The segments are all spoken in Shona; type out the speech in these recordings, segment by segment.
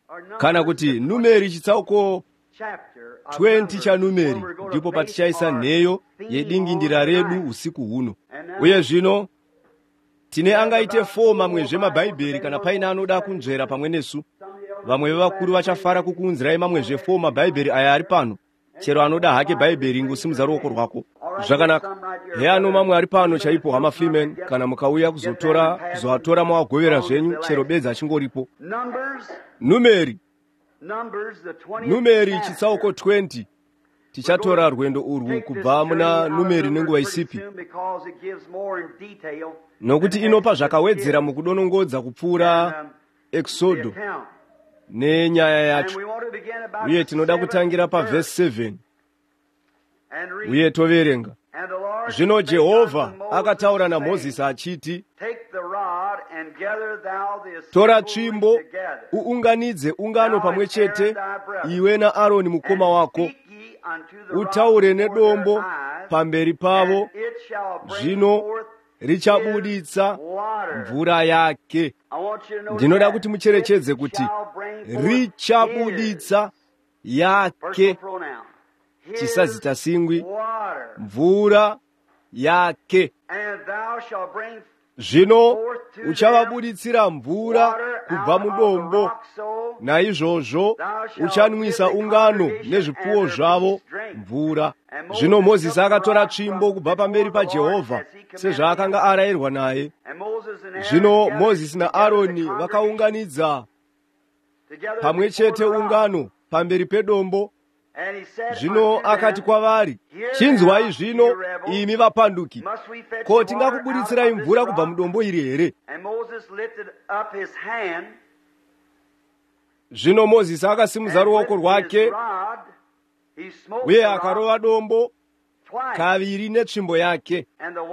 kana kuti Numeri chitsauko 20 cha Numeri, ndipo patichaisa nheyo yedingindira redu usiku uno. Uye zvino tine angaite foma mwezve mabhaibheri kana paina anoda kunzvera pamwe nesu. Vamwe vevakuru vachafara kukuunzirai mamwezve foma mabhaibheri aya ari pano, chero anoda hake bhaibheri ngusimudza ruoko rwako. Zvakanaka. Heyano mamwe ari pano chaipo, hama Freeman, kana mukauya kuzoatora mawagovera zvenyu, chero bedza achingoripo. Numeri chitsauko 20. Tichatora rwendo urwu kubva muna Numeri nenguva isipi, nokuti inopa zvakawedzera mukudonongodza kupfuura Exodo nenyaya yacho. Uye tinoda kutangira pavhesi 7. Uye toverenga. Zvino Jehovha akataura naMozisi achiti, tora tsvimbo uunganidze ungano pamwe chete, iwe naAroni mukoma wako, utaure nedombo pamberi pavo, zvino richabuditsa mvura yake. Ndinoda kuti mucherechedze kuti richabuditsa yake, chisazita singwi, mvura yake. Zvino uchavabuditsira mvura kubva mudombo, naizvozvo uchanwisa ungano nezvipfuwo zvavo mvura. Zvino Mozisi akatora tsvimbo kubva pamberi paJehovha sezvaakanga arayirwa naye. Zvino Mozisi naAroni vakaunganidza pamwe chete ungano pamberi pedombo. Zvino akati kwavari, chinzwai zvino imi vapanduki, ko tingakubuditsira mvura kubva mudombo iri here? Zvino Mozisi akasimudza ruoko rwake, uye akarova dombo kaviri netsvimbo yake,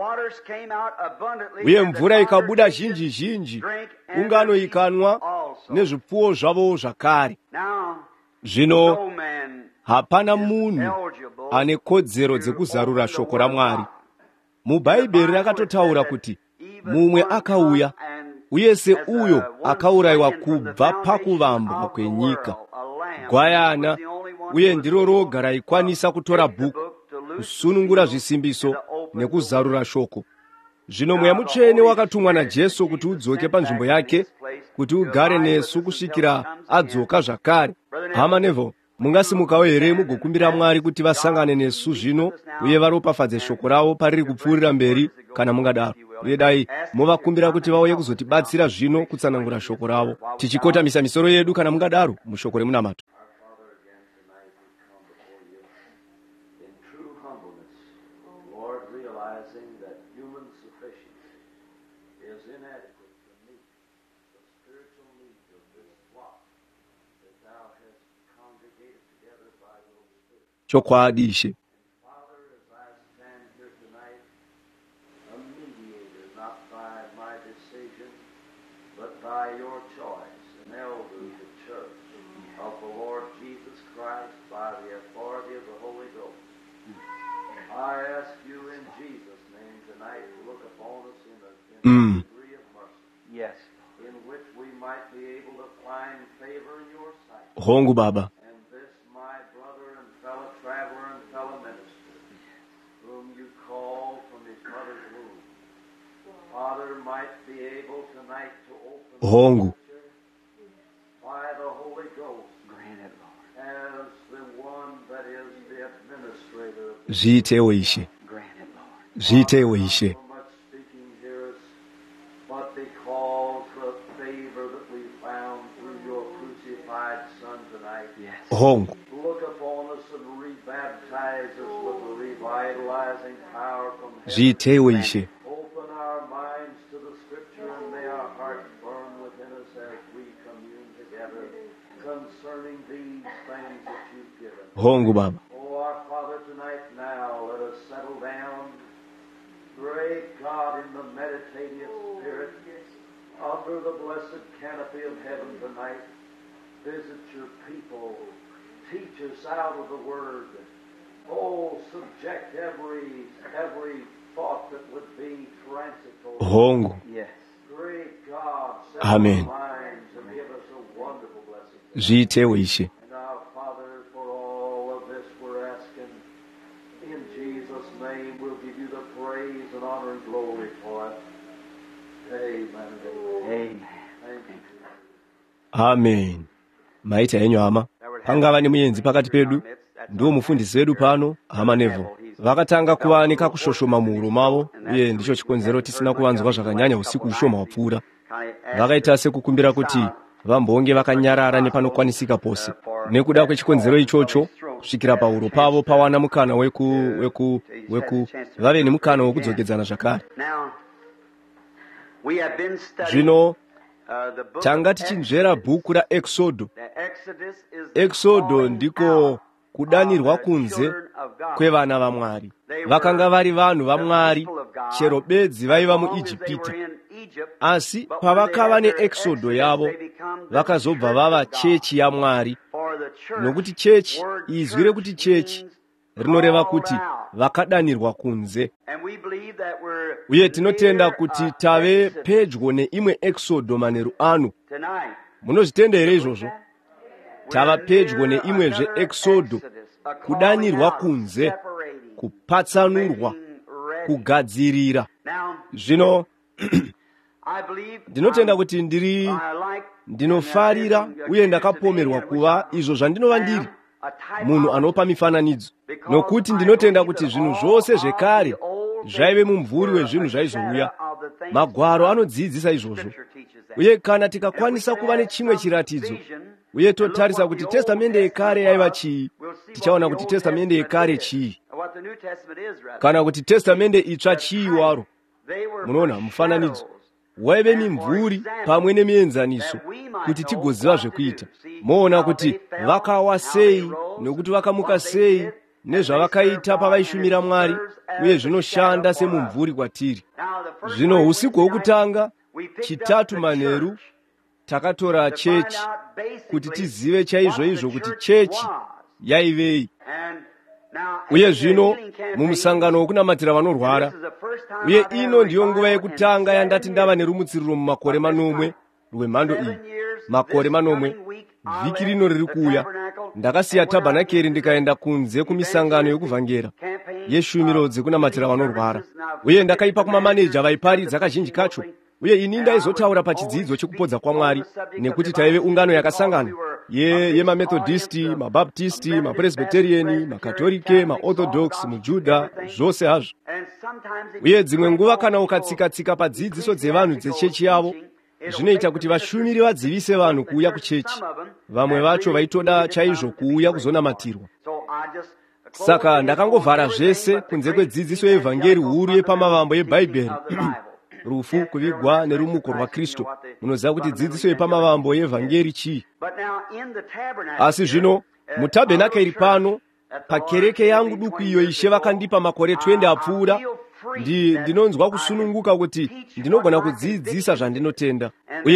uye mvura ikabuda zhinji zhinji, ungano ikanwa nezvipfuwo zvavo zvakare. Zvino hapana munhu ane kodzero dzekuzarura shoko raMwari. MuBhaibheri rakatotaura kuti mumwe akauya, uye seuyo akaurayiwa kubva pakuvambwa kwenyika, gwayana, uye ndiro roga raikwanisa kutora bhuku, kusunungura zvisimbiso nekuzarura shoko. Zvino Mweya Mutsvene wakatumwa naJesu kuti udzoke panzvimbo yake, kuti ugare nesu kusvikira adzoka zvakare. Hama Neville, mungasimukawo here mugokumbira Mwari kuti vasangane nesu zvino uye varopafadze shoko ravo pariri kupfuurira mberi kana mungadaro? Uye dai muvakumbira kuti vauye kuzotibatsira zvino kutsanangura shoko ravo, tichikotamisa misoro yedu kana mungadaro mushoko remunamato. Chokwadi Ishe. Hongu Baba. Hongu. Zviitewo Ishe. Zviitewo Ishe. Hongu. Zviitewo Ishe. Hongu Baba. Oh, our Father, tonight now let us settle down. Great God, in the meditative spirit, under the blessed canopy of heaven tonight, visit your people. Teach us out of the Word. Oh, subject every thought that would be transitory. Hongu. Yes. Great God, set Amen. our minds and give us a wonderful blessing. Zviitewo Ishe. And now, Father, for all of this we're asking, in Jesus' name, we'll give you the praise and honor and glory for it. Amen. Amen. Thank you. Amen. Maita enyu ama. Pangava ni muyenzi pakati pedu. Ndiwo mufundisi wedu pano, Hama Neville. Vakatanga kuwanika kushoshoma muhuro mavo, uye ndicho chikonzero tisina kuvanzwa zvakanyanya usiku ushoma wapfuura. Vakaita sekukumbira kuti vambonge vakanyarara nepanokwanisika pose. Nekuda kwechikonzero ichocho, kusvikira pahuro pavo pawana mukana vave nemukana wekudzokedzana zvakare. Zvino tanga tichinzvera bhuku raExodo. Exodo ndiko kudanirwa kunze kwevana vaMwari. Vakanga vari vanhu vaMwari chero bedzi vaiva muIjipita. Asi pavakava neExodo yavo, vakazobva vava chechi yaMwari. Nokuti chechi, izwi rekuti chechi rinoreva kuti vakadanirwa kunze. Uye tinotenda kuti tave pedyo neimwe Exodo manheru ano. Munozvitenda here izvozvo? Tava pedyo neimwezve Exodo, kudanirwa kunze, kupatsanurwa, kugadzirira. Zvino ndinotenda kuti ndinofarira uye ndakapomerwa kuva izvo zvandinova ndiri, munhu anopa mifananidzo. Nokuti ndinotenda kuti zvinhu zvose zvekare zvaive mumvuri wezvinhu zvaizouya. Magwaro anodzidzisa izvozvo. Uye kana tikakwanisa kuva nechimwe chiratidzo, uye totarisa kuti testamende yekare yaiva chii, tichaona kuti testamende yekare chii, kana kuti testamende itsva chii waro. Munoona mufananidzo waive mimvuri pamwe nemienzaniso kuti tigoziva zvekuita. Moona kuti vakawa sei nokuti vakamuka sei nezvavakaita pavaishumira Mwari, uye zvinoshanda semumvuri kwatiri. Zvino usiku hwokutanga, chitatu manheru, takatora chechi kuti tizive chaizvoizvo kuti chechi yaivei. Uye zvino mumusangano wokunamatira vanorwara, uye ino ndiyo nguva yekutanga yandati ndava nerumutsiriro mumakore manomwe rwemhando iyi. Makore manomwe, vhiki rino riri kuuya, ndakasiya tabhanakeri ndikaenda kunze kumisangano yokuvhangera yeshumiro dzekunamatira vanorwara. Uye ndakaipa kumamaneja vaiparidza kazhinji kacho. Uye ini ndaizotaura pachidzidzo chekupodza kwaMwari, nekuti taive ungano yakasangana yemaMethodisti, maBaptisti, maPresbyteriani, makatolike, maOrthodox, mujudha, zvose hazvo. Uye dzimwe nguva kana ukatsika-tsika padzidziso dzevanhu dzechechi yavo, zvinoita kuti vashumiri vadzivise vanhu kuuya kuchechi. Vamwe vacho vaitoda chaizvo kuuya kuzonamatirwa. Saka ndakangovhara zvese kunze kwedzidziso yeevhangeri huru yepamavambo yeBhaibheri. Rufu, kuvigwa nerumuko rwaKristu. Munoziva kuti dzidziso yepamavambo yeevhangeri chii. Asi zvino mutabhenakeri pano, pakereke yangu duku iyo Ishe vakandipa makore 20 apfuura, ndinonzwa kusununguka kuti ndinogona kudzidzisa zvandinotenda.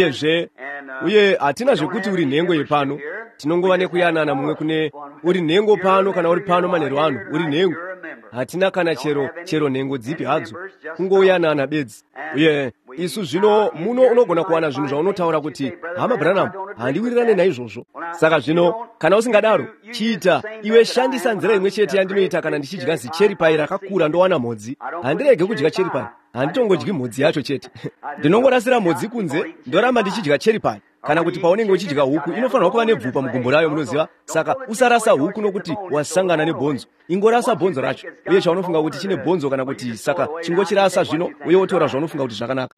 Uye hatina zvekuti uri nhengo yepano, tinongova nekuyanana mumwe kune uri nhengo pano kana uri pano manheru ano, uri nhengo. Hatina kana chero nhengo dzipi hadzo, kungoyanana bedzi. Uye isu zvino muno unogona kuwana zvinhu zvaunotaura kuti, Hama Branham, handiwirirane naizvozvo. Saka zvino, kana usingadaro, chiita, iwe shandisa nzira imwe chete yandinoita kana ndichidya zicheri pai rakakura ndowana mhodzi. Handirege kudya cheri pai, handitongodyi mhodzi yacho chete. Ndinongorasira mhodzi kunze, ndoramba ndichidya cheri pai. Kana kuti paunenge uchidya huku, inofanirwa kuva nebvupa mugumbo rayo, munoziva. Saka usarasa huku nokuti wasangana nebhonzo. Ingorasa bhonzo racho. Uye chaunofunga kuti chine bhonzo kana kuti, saka chingochirasa zvino, uye wotora zvaunofunga kuti zvakanaka.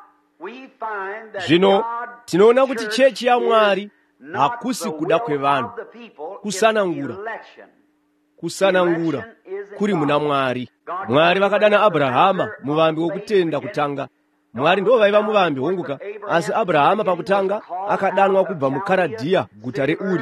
Zvino tinoona kuti chechi yaMwari hakusi kuda kwevanhu, kusanangura kuri muna Mwari. Mwari vakadana Abrahama muvambi wokutenda kutanga. Mwari ndo vaiva muvambi wonguka, asi Abrahama pakutanga akadanwa kubva muKaradhiya, guta reUri,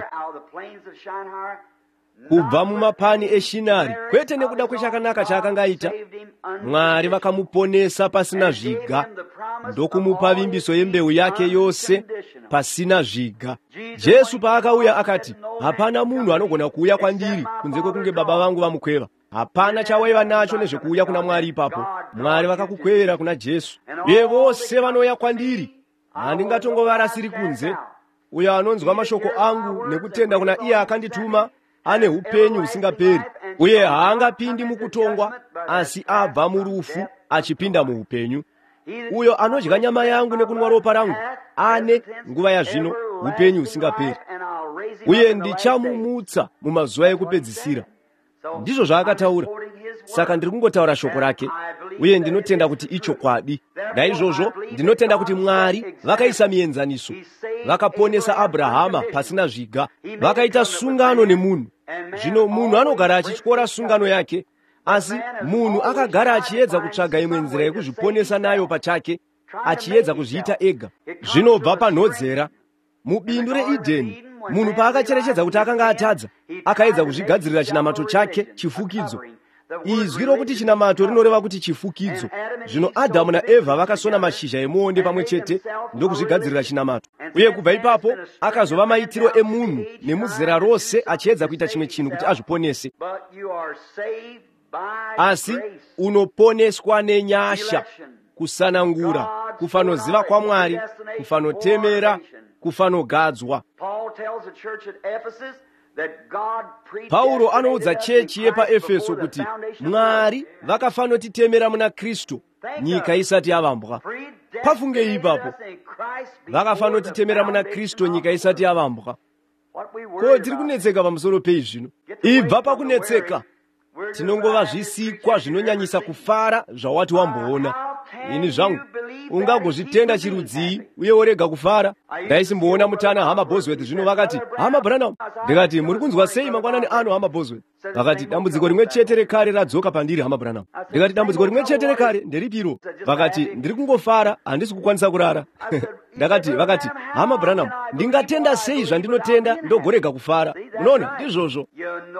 kubva mumapani eShinari, kwete nekuda kwechakanaka chaakanga aita. Mwari vakamuponesa pasina zviga, ndokumupa vimbiso yembeu yake yose pasina zviga. Jesu paakauya akati, hapana munhu anogona kuuya kwandiri kunze kwekunge Baba vangu vamukweva. hapana chawaiva nacho nezvekuuya kuna Mwari ipapo. Mwari vakakukwevera kuna Jesu. Uye vose vanouya kwandiri, handingatongovarasiri kunze. Uyo anonzwa mashoko angu nekutenda kuna iye akandituma ane upenyu husingaperi, uye haangapindi mukutongwa, asi abva murufu achipinda muupenyu. Uyo anodya nyama yangu nekunwa ropa rangu ane nguva yazvino upenyu husingaperi, uye ndichamumutsa mumazuva ekupedzisira. Ndizvo zvaakataura. Saka ndiri kungotaura shoko rake, uye ndinotenda kuti ichokwadi. Naizvozvo ndinotenda kuti Mwari vakaisa mienzaniso, vakaponesa Abrahama pasina zviga, vakaita sungano nemunhu. Zvino munhu anogara achityora sungano yake, asi munhu akagara achiedza kutsvaga imwe nzira yekuzviponesa nayo pachake, achiedza kuzviita ega. Zvinobva panhodzera. Mubindu reEdheni, munhu paakacherechedza kuti akanga atadza, akaedza kuzvigadzirira chinamato chake, chifukidzo. Izwi rokuti chinamato rinoreva kuti chifukidzo. Zvino Adhamu naEvha vakasona mashizha emuonde pamwe chete ndokuzvigadzirira chinamato. Uye kubva ipapo akazova maitiro emunhu nemuzera rose achiedza kuita chimwe chinhu kuti azviponese. Asi unoponeswa nenyasha, kusanangura, kufanoziva kwa Mwari, kufanotemera, kufanogadzwa. Paulo anoudza chechi yepaEfeso kuti Mwari vakafanotitemera muna Kristu nyika isati yavambwa. Pafunge ipapo, vakafanotitemera muna Kristu nyika isati yavambwa. Ko tiri kunetseka pamusoro peizvino? Ibva pakunetseka. Tinongova zvisikwa zvinonyanyisa kufara zvawati wamboona. Ini zvangu, ungagozvitenda chirudzii uye worega kufara? Ndaisimboona mutana Hama Bosworth zvino vakati, Hama Branham. Ndikati, muri kunzwa sei mangwanani ano Hama Bosworth? Vakati, dambudziko rimwe chete rekare radzoka pandiri Hama Branham. Ndikati, dambudziko rimwe chete rekare nderipiro? Vakati, ndiri kungofara, handisi kukwanisa kurara. Vakati, Hama Branham, ndingatenda sei zvandinotenda ndogorega kufara? Unoona, ndizvozvo.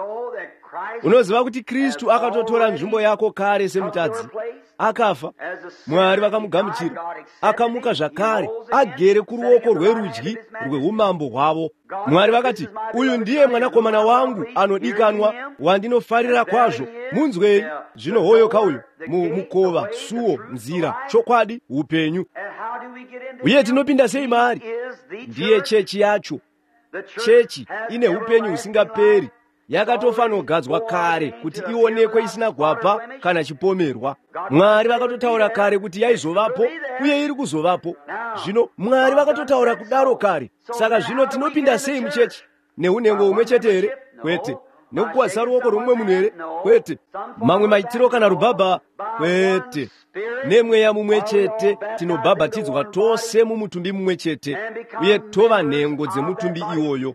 Unoziva kuti Kristu akatotora nzvimbo yako kare semutadzi, akafa. Mwari vakamugamuchira, akamuka zvakare, agere kuruoko rwerudyi rweumambo hwavo. Mwari vakati, uyu ndiye mwanakomana wangu anodikanwa, wandinofarira kwazvo, munzwei. Zvino hoyo kauyo, mukova, suo, nzira, chokwadi, upenyu. Uye tinopinda sei maari? Ndiye chechi yacho. Chechi ine upenyu husingaperi, yakatofanogadzwa kare kuti ionekwe isina gwapa kana chipomerwa. Mwari vakatotaura kare kuti yaizovapo uye iri kuzovapo. Zvino Mwari vakatotaura kudaro kare. Saka zvino tinopinda sei muchechi? Neunhengo umwe chete here? Kwete. Nekukwazisa ruoko rumwe munhu here? Kwete. Mamwe maitiro kana rubhabha? Kwete. Nemweya mumwe chete tinobhabhatidzwa tose mumutumbi mumwe chete, uye tova nhengo dzemutumbi iwoyo.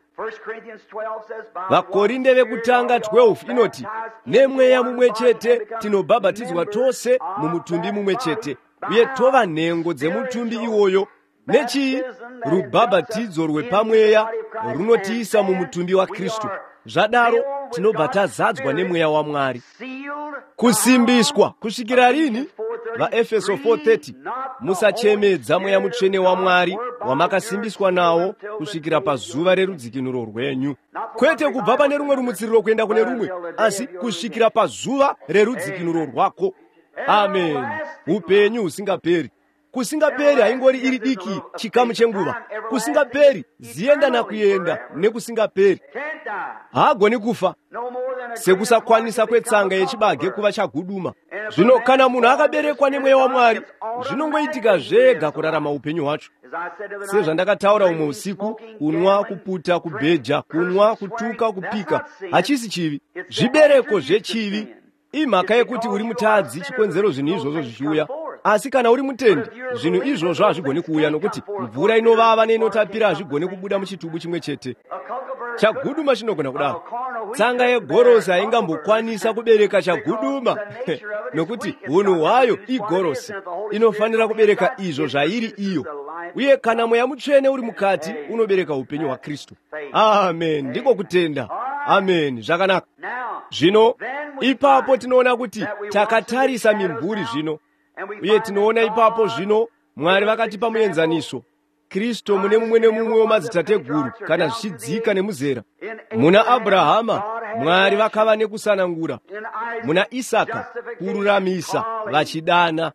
Vakorinde vekutanga 12 inoti, nemweya mumwe chete tinobhabhatidzwa tose mumutumbi mumwe chete, uye tova nhengo dzemutumbi iwoyo. Nechii? Rubhabhatidzo rwepamweya runotiisa mumutumbi wa Kristu. Zvadaro tinobva tazadzwa nemweya waMwari. Kusimbiswa kusvikira rini? VaEfeso 4:30. Musachemedza mweya mutsvene waMwari wamakasimbiswa nawo kusvikira pazuva rerudzikinuro rwenyu. Kwete kubva pane rumwe rumutsiriro kuenda kune rumwe, asi kusvikira pazuva rerudzikinuro rwako. Amen. Upenyu husingaperi. Kusingaperi haingori iri diki chikamu chenguva. Kusingaperi zienda nakuyenda nekusingaperi. Haagoni kufa sekusakwanisa kwetsanga yechibage kuva chaguduma. Zvino kana munhu akaberekwa nemweya waMwari, zvinongoitika zvega kurarama upenyu hwacho. Sezvandakataura umwe usiku, kunwa, kuputa, kubheja, kunwa, kutuka, kupika hachisi chivi. Zvibereko zvechivi. Imhaka yekuti uri mutadzi chikonzero zvinhu izvozvo zvichiuya. Asi kana uri mutendi, zvinhu izvozvo hazvigoni kuuya, nokuti mvura inovava neinotapira hazvigoni kubuda muchitubu chimwe chete. Chaguduma chinogona kudaro. Tsanga yegorosi haingambokwanisa kubereka chaguduma nokuti hunhu hwayo igorosi, inofanira kubereka izvo zvairi iyo. Uye kana mweya mutsvene uri mukati, unobereka upenyu hwaKristu. Amen. Ndiko kutenda. Amen. Zvakanaka. Zvino ipapo tinoona kuti takatarisa mimvuri zvino, uye tinoona ipapo zvino Mwari vakatipa muenzaniso. Kristu mune mumwe nemumwe wamadzitateguru kana zvichidzika nemuzera. Muna Abrahama Mwari vakava nekusanangura. Muna Isaka kururamisa vachidana.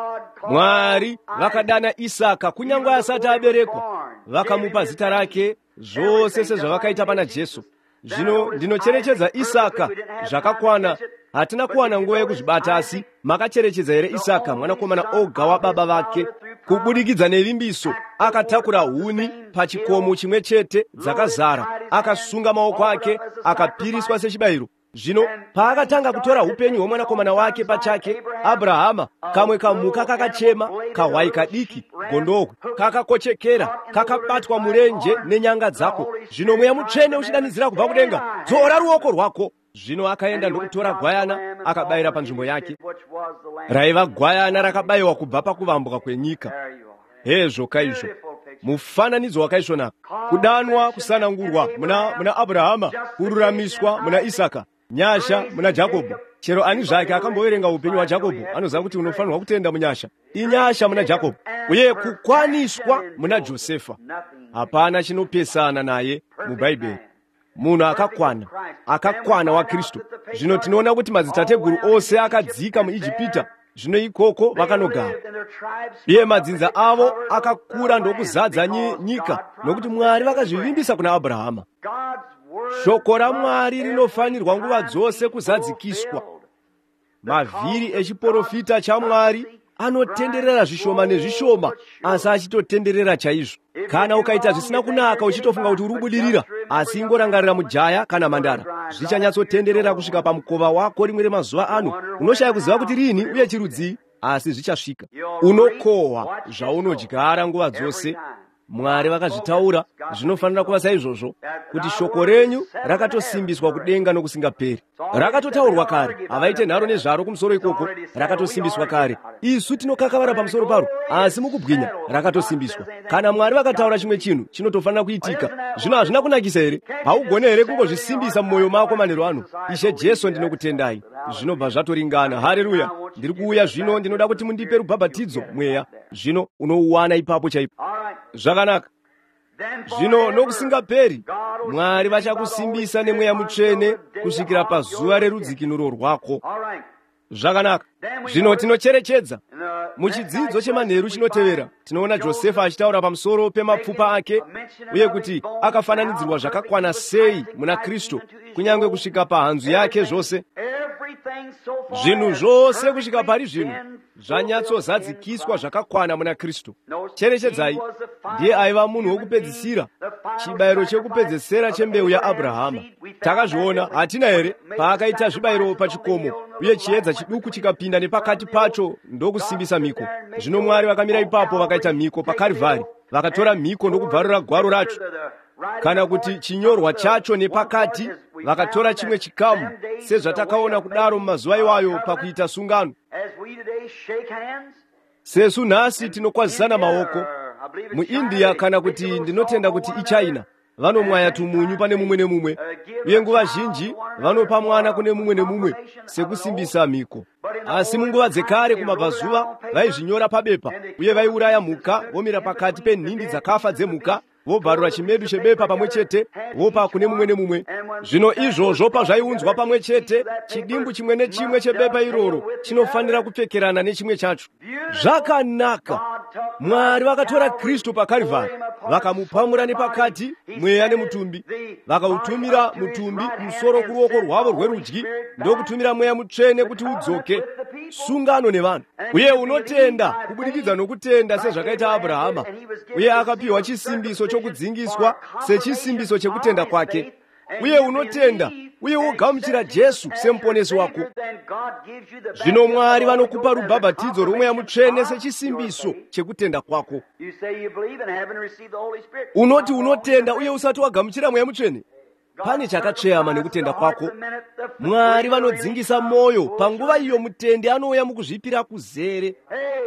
Mwari vakadana Isaka kunyange asati aberekwa, vakamupa zita rake, zvose sezvavakaita pana Jesu. Zvino ndinocherechedza Isaka zvakakwana. Hatina kuwana nguva yekuzvibata, asi makacherechedza here Isaka mwanakomana oga wababa vake? Kubudikidza nelimbiso akatakura huni pachikomo chimwe chete dzakazara, akasunga maoko ake, akapiriswa sechibayiro. Zvino paakatanga kutora upenyu hwomwanakomana wake pachake, Abrahama, kamwe kamuka kakachema, kahwai kadiki, gondokwe, kakakochekera, kakabatwa murenje nenyanga dzako. Zvino Mweya Mutsvene uchidanidzira kubva kudenga, dzora ruoko rwako. Zvino akaenda ndokutora gwayana akabayira panzvimbo yake. Raiva gwayana rakabayiwa kubva pakuvambuka kwenyika. Hezvo kaizvo, mufananidzo wakaisvonaka. Kudanwa, kusanangurwa muna Abrahama, kururamiswa muna Isaka, nyasha muna Jakobho. Chero ani zvake akamboverenga upenyu hwaJakobho anoziva kuti unofanirwa kutenda munyasha. Inyasha muna Jakobho, uye kukwaniswa muna Josefa. Hapana chinopesana naye mubhaibheri. Munhu akakwana wa Kristu. Zvino tinoona kuti madzitateguru ose akadzika muIjipita, zvino ikoko vakanogara. Iye madzinza avo akakura ndokuzadza nyika, nokuti Mwari vakazvivimbisa kuna Abrahama. Shoko raMwari rinofanirwa nguva dzose kuzadzikiswa. Mavhiri echiprofita chaMwari anotenderera zvishoma nezvishoma, asi achitotenderera chaizvo. Kana ukaita zvisina kunaka uchitofunga kuti uri kubudirira, asi ingorangarira mujaya kana mhandara, zvichanyatsotenderera kusvika pamukova wako rimwe remazuva ano. Unoshaya kuziva kuti rini uye chirudzii, asi zvichasvika. Unokohwa zvaunodyara nguva dzose. Mwari vakazvitaura, zvinofanira kuva saizvozvo, kuti shoko renyu rakatosimbiswa kudenga nokusingaperi. Rakatotaurwa kare, havaite nharo nezvaro kumusoro ikoko, rakatosimbiswa kare. Isu tinokakavara pamusoro paro, asi mukubwinya rakatosimbiswa. Kana Mwari vakataura chimwe chinhu, chinotofanira kuitika. Zvino hazvina kunakisa here? Haugone here kungozvisimbisa mumwoyo mako manheru ano? Ishe Jesu ndinokutendai. Zvinobva zvatoringana. Haleluya. Ndiri kuuya zvino, ndinoda kuti mundipe rubhabhatidzo mweya. Zvino unouwana ipapo chaipo. Zvakanaka. Zvino nokusingaperi Mwari vachakusimbisa neMweya Mutsvene kusvikira pazuva rerudzikinuro rwako. Zvakanaka. Zvino tinocherechedza muchidzidzo chemanheru chinotevera, tinoona Josefa achitaura pamusoro pemapfupa ake, uye kuti akafananidzirwa zvakakwana sei muna Kristu, kunyange kusvika pahanzu yake zvose. Zvinhu zvose kusvika pari zvino zvanyatsozadzikiswa zvakakwana muna Kristu. Cherechedzai, ndiye aiva munhu wokupedzisira, chibayiro chekupedzesera chembeu yaAbrahama. Takazviona, hatina here, paakaita zvibayiro pachikomo, uye chiedza chiduku chikapinda nepakati pacho ndokusimbisa mhiko. Zvino Mwari vakamira ipapo vakaita mhiko paKarivhari, vakatora mhiko ndokubvarura gwaro racho, kana kuti chinyorwa chacho nepakati, vakatora chimwe chikamu, sezvatakaona kudaro mumazuva iwayo pakuita sungano. Sesu nhasi tinokwazisana maoko. MuIndia kana kuti ndinotenda kuti iChina, vanomwaya tumunyu pane mumwe nemumwe, uye nguva zhinji vanopa mwana kune mumwe nemumwe sekusimbisa mhiko. Asi munguva dzekare kumabvazuva vaizvinyora pabepa, uye vaiuraya mhuka, vomira pakati penhindi dzakafa dzemhuka, vobvarura chimedu chebepa pamwe chete, vopa kune mumwe nemumwe. Zvino izvozvo pazvaiunzwa pamwe chete, chidimbu chimwe nechimwe chebepa iroro chinofanira kupfekerana nechimwe chacho. Zvakanaka. Mwari vakatora Kristu paKarivhari, vakamupamura nepakati, mweya nemutumbi, vakautumira mutumbi musoro kuruoko rwavo rwerudyi, ndokutumira Mweya Mutsvene kuti udzoke sungano nevanhu. Uye unotenda kubudikidza nokutenda sezvakaita Abrahama, uye akapiwa chisimbiso chokudzingiswa sechisimbiso chekutenda kwake. Uye unotenda uye wogamuchira Jesu semuponesi wako. Zvino Mwari vanokupa rubhabhatidzo rwomweya mutsvene sechisimbiso chekutenda kwako. Unoti unotenda uye usati wagamuchira mweya mutsvene? Pane chakatsveyama nekutenda kwako. Mwari vanodzingisa moyo, panguva iyo mutende anouya mukuzvipira kuzere.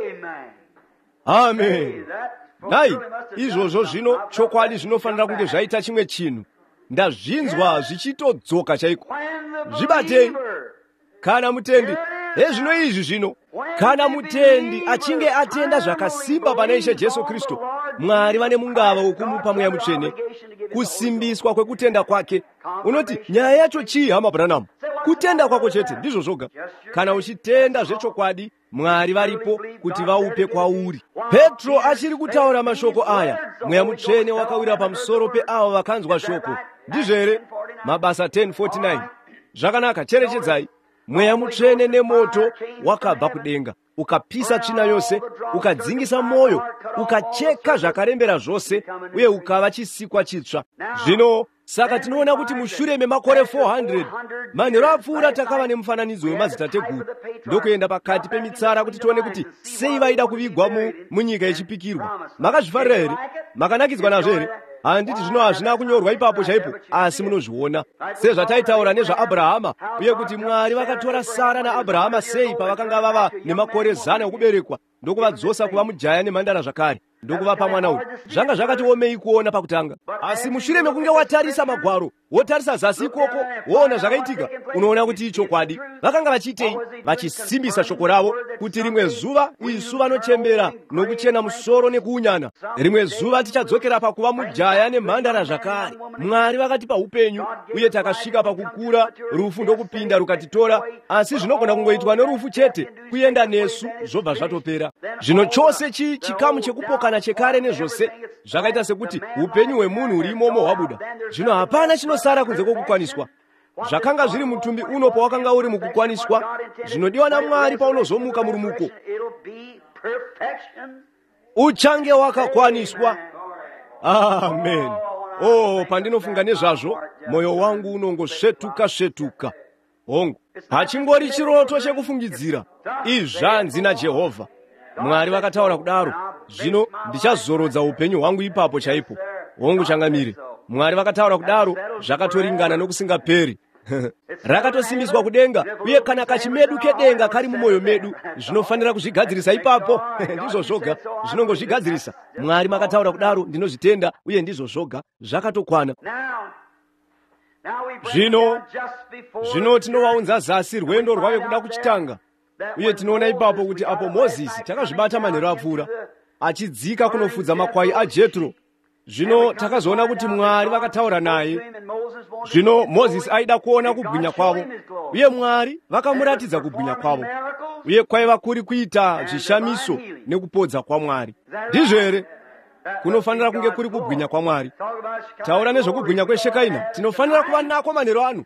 Amen. Dai, izvozvo zvino chokwadi zvinofanira kunge zvaita chimwe chinhu. Ndazvinzwa zvichitodzoka chaiko. Zvibatei. Kana mutende, ezvino izvi zvino kana mutendi achinge atenda zvakasimba pana Ishe Jesu Kristu, Mwari vane mungava wokumupa Mweya Mutsvene, kusimbiswa kwekutenda kwake. Unoti nyaya yacho chii, hama Branham? Kutenda kwako chete ndizvo zvoga. Kana uchitenda zvechokwadi, Mwari varipo kuti vaupe kwauri. Petro achiri kutaura mashoko aya, Mweya Mutsvene wakawira pamusoro peavo vakanzwa shoko. Ndizvo here? Mabasa 10:49. Zvakanaka, cherechedzai. Mweya Mutsvene nemoto wakabva kudenga, ukapisa tsvina yose, ukadzingisa moyo, ukacheka zvakarembera zvose, uye ukava chisikwa chitsva. Zvino saka tinoona kuti mushure memakore 400 manheru apfuura takava nemufananidzo wemadzitateguru, ndokuenda pakati pemitsara kuti tione kuti sei vaida kuvigwa munyika yechipikirwa. Makazvifarira here? Makanakidzwa nazvo here? Handiti zvino hazvina kunyorwa ipapo chaipo, asi munozviona sezvataitaura nezvaAbhurahama, uye kuti Mwari vakatora Sara naAbhurahama sei pavakanga vava nemakore 100 okuberekwa, ndokuvadzosa kuva mujaya nemhandara zvakare, ndokuvapa mwana uyu. Zvanga zvakati omei kuona pakutanga, asi mushure mekunge watarisa magwaro, wotarisa zasi ikoko, woona zvakaitika, unoona kuti ichokwadi. Vakanga vachiitei? Vachisimbisa shoko ravo kuti rimwe zuva isu vanochembera nokuchena musoro nekuunyana, rimwe zuva tichadzokera pakuva mujaya nemhandara zvakare. Mwari vakatipa upenyu, uye takasvika pakukura, rufu ndokupinda rukatitora, asi zvinogona kungoitwa nerufu chete, kuenda nesu zvobva zvatopera. Zvino chose chikamu chekupokana chekare nezvose zvakaita sekuti upenyu hwemunhu huri imomo hwabuda. Zvino hapana chinosara kunze kwokukwaniswa. Zvakanga zviri mutumbi uno pawakanga uri mukukwaniswa, zvinodiwa naMwari paunozomuka murumuko, uchange wakakwaniswa. Amen. Pandinofunga nezvazvo, moyo wangu unongosvetuka. Hongu, hachingori chiroto chekufungidzira. Izvanzi naJehovha. Mwari vakataura kudaro. Zvino ndichazorodza upenyu hwangu ipapo chaipo. Hongu changamire. Mwari vakataura kudaro, zvakatoringana nokusingaperi. Rakatosimbiswa kudenga, uye kana kachimedu kedenga kari mumwoyo medu, zvinofanira kuzvigadzirisa ipapo. Ndizvo zvoga, zvinongozvigadzirisa. Mwari makataura kudaro, ndinozvitenda, uye ndizvo zvoga, zvakatokwana. Zvino tinovaunza zasi rwendo rwave kuda kuchitanga, uye tinoona ipapo kuti apo Mozisi takazvibata manheru apfuura, achidzika kunofudza makwai aJetro. Zvino takazoona kuti Mwari vakataura naye. Zvino Mozisi aida kuona kubwinya kwavo, uye Mwari vakamuratidza kubwinya kwavo, uye kwaiva kuri kuita zvishamiso nekupodza kwaMwari. Ndizvo here? Kunofanira kunge kuri kubwinya kwaMwari. Taura nezvokubwinya kweshekaina, tinofanira kuva nako manheru ano.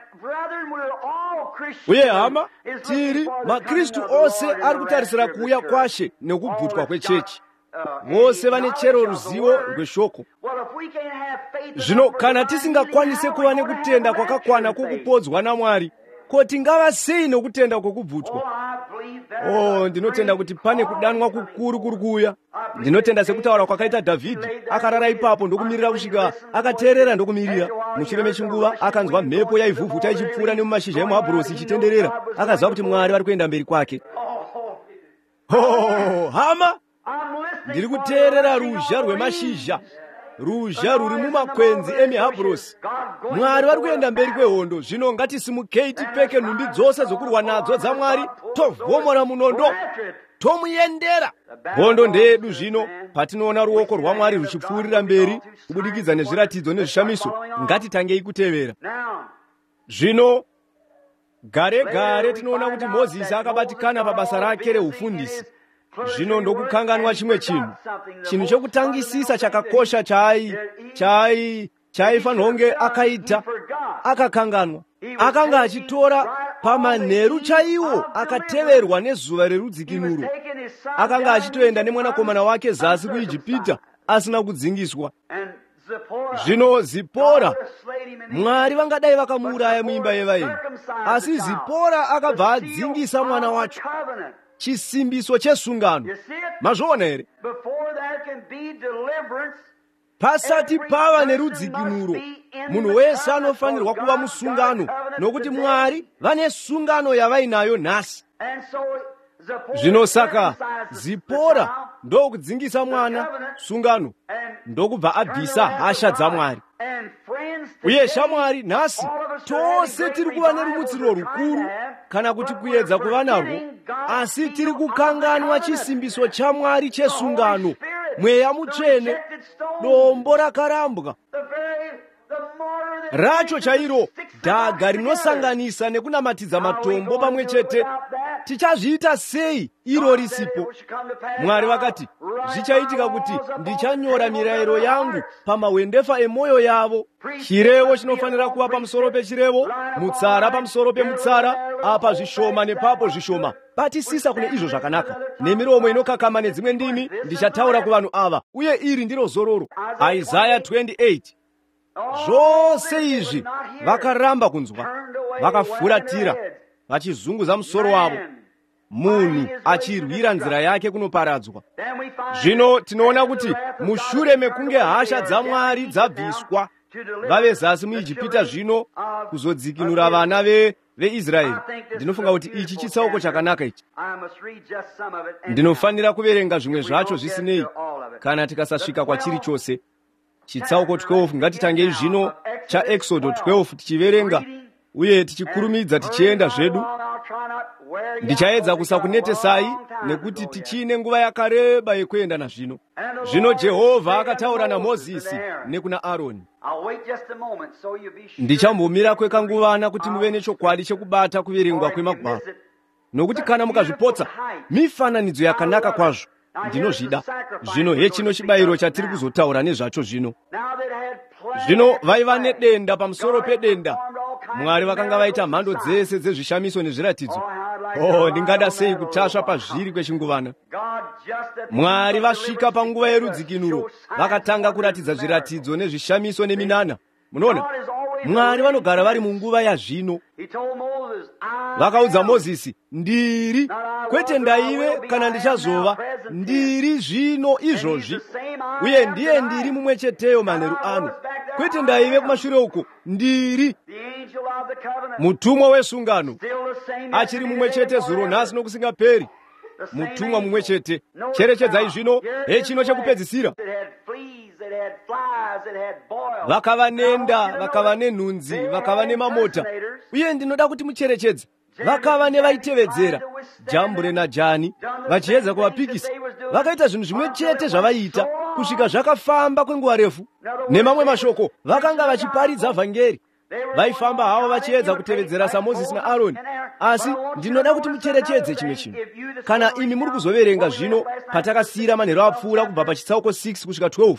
Uye hama, tiri maKristu ose ari kutarisira kuuya kwashe nekubvutwa kwechechi. Vose vane chero ruzivo rweshoko. Zvino kana tisingakwanise kuva nekutenda kwakakwana kwokupodzwa naMwari, ko tingava sei nokutenda kwokubvutwa? Ndinotenda kuti pane kudanwa kukuru kuri kuuya. Ndinotenda sekutaura kwakaita Dhavhidhi, akarara ipapo ndokumirira kusvika akateerera ndokumirira. Mushure mechinguva akanzwa mhepo yaivhuvhuta ichipfuura nemumashizha emuhabhurosi ichitenderera, akaziva kuti Mwari vari kuenda mberi kwake. Hama, ndiri kuteerera ruzha rwemashizha, ruzha ruri mumakwenzi emihabhurosi. Mwari vari kuenda mberi kwehondo. Zvino ngatisimukei tipfeke nhumbi dzose dzokurwa nadzo dzaMwari, tovhomora munondo, tomuyendera. Hondo ndeyedu zvino, patinoona ruoko rwaMwari ruchipfuurira mberi kubudikidza nezviratidzo nezvishamiso, ngatitangei kutevera. Zvino gare tinoona kuti Mozisi akabatikana pabasa rake reufundisi. Zvino ndokukanganwa chimwe chinhu chokutangisisa chakakosha chaifanira kunge akaita, akakanganwa. Akanga achitora pamanheru chaiwo akateverwa nezuva rerudzikinuro. Akanga achitoenda nemwanakomana wake zasi kuIjipita asina kudzingiswa. Zvino Zipora, Mwari vangadai vakamuuraya muimba yevaeni, asi Zipora akabva adzingisa mwana wacho, chisimbiso chesungano. Mazvoona here? Pasati pava nerudzikinuro, munhu wese anofanirwa kuva musungano, nokuti Mwari vane sungano yavainayo nhasi. Zvino saka Zipora ndokudzingisa mwana, sungano, ndokubva abvisa hasha dzaMwari. Uye shamwari nhasi tose tiri kuva nerumutsiro rukuru kana kuti kuyedza kuva narwo, asi tiri kukanganwa chisimbiso cha Mwari chesungano, mweya mutsvene, dombo rakarambwa racho chairo, dhaga rinosanganisa nekunamatidza matombo pamwe chete. Tichazviita sei iro risipo? Mwari vakati, zvichaitika kuti ndichanyora mirayiro yangu pamahwendefa emwoyo yavo. Chirevo chinofanira kuva pamusoro pechirevo, mutsara pamusoro pemutsara, apa zvishoma nepapo zvishoma. Batisisa kune izvo zvakanaka. Nemiromo inokakama nedzimwe ndimi ndichataura kuvanhu ava, uye iri ndiro zororo. Isaiah 28. Zvose izvi vakaramba kunzwa, vakafuratira, vachizunguza musoro wavo, munhu achirwira nzira yake kunoparadzwa. Zvino tinoona kuti mushure mekunge hasha dzaMwari dzabviswa, vave zasi muIjipita zvino kuzodzikinura vana veIsraeri. Ndinofunga kuti ichi chitsauko chakanaka ichi. Ndinofanira kuverenga zvimwe zvacho zvisinei kana tikasasvika kwachiri chose. Chitsauko 12 ngatitangei zvino cha Exodo 12 tichiverenga uye tichikurumidza tichienda zvedu. Ndichaedza kusakunetesai nekuti tichine nguva yakareba yekuenda nazvino. Zvino Jehovha akataura naMozisi nekuna Aroni. Ndichambomira kwekanguvana kuti muve nechokwadi chekubata kuverengwa kwemagwaro, nokuti kana mukazvipotsa mifananidzo yakanaka kwazvo ndinozvida. Zvino hechino chibayiro chatiri kuzotaura nezvacho zvino. Zvino vaiva nedenda pamusoro pedenda. Mwari vakanga vaita mhando dzese dzezvishamiso nezviratidzo. Ndingada sei kutasva pazviri kwechinguvana. Mwari vasvika panguva yerudzikinuro, vakatanga kuratidza zviratidzo nezvishamiso neminana. Munoona, Mwari vanogara vari munguva yazvino. Vakaudza Mozisi, ndiri, kwete ndaive kana ndichazova, ndiri zvino izvozvi, uye ndiye ndiri mumwe cheteyo manheru ano, kwete ndaive kumashure uko, ndiri. Mutumwa wesungano achiri mumwe chete zuro nhasi nokusingaperi, mutumwa mumwe chete. Cherechedzai zvino, hechino chekupedzisira. Vakava nenda, vakava nenhunzi, vakava nemamota, uye ndinoda kuti mucherechedze, vakava nevaitevedzera, Jambure naJani, vachiedza kuvapikisa. Vakaita zvinhu zvimwe chete zvavaiita kusvika zvakafamba kwenguva refu. Nemamwe mashoko, vakanga vachiparidza vhangeri. Vaifamba havo vachiedza kutevedzera saMozisi naAroni. Asi ndinoda kuti mucherechedze chimwe chinhu. Kana imi muri kuzoverenga zvino patakasiyira manheru apfuura kubva pachitsauko 6 kusvika 12,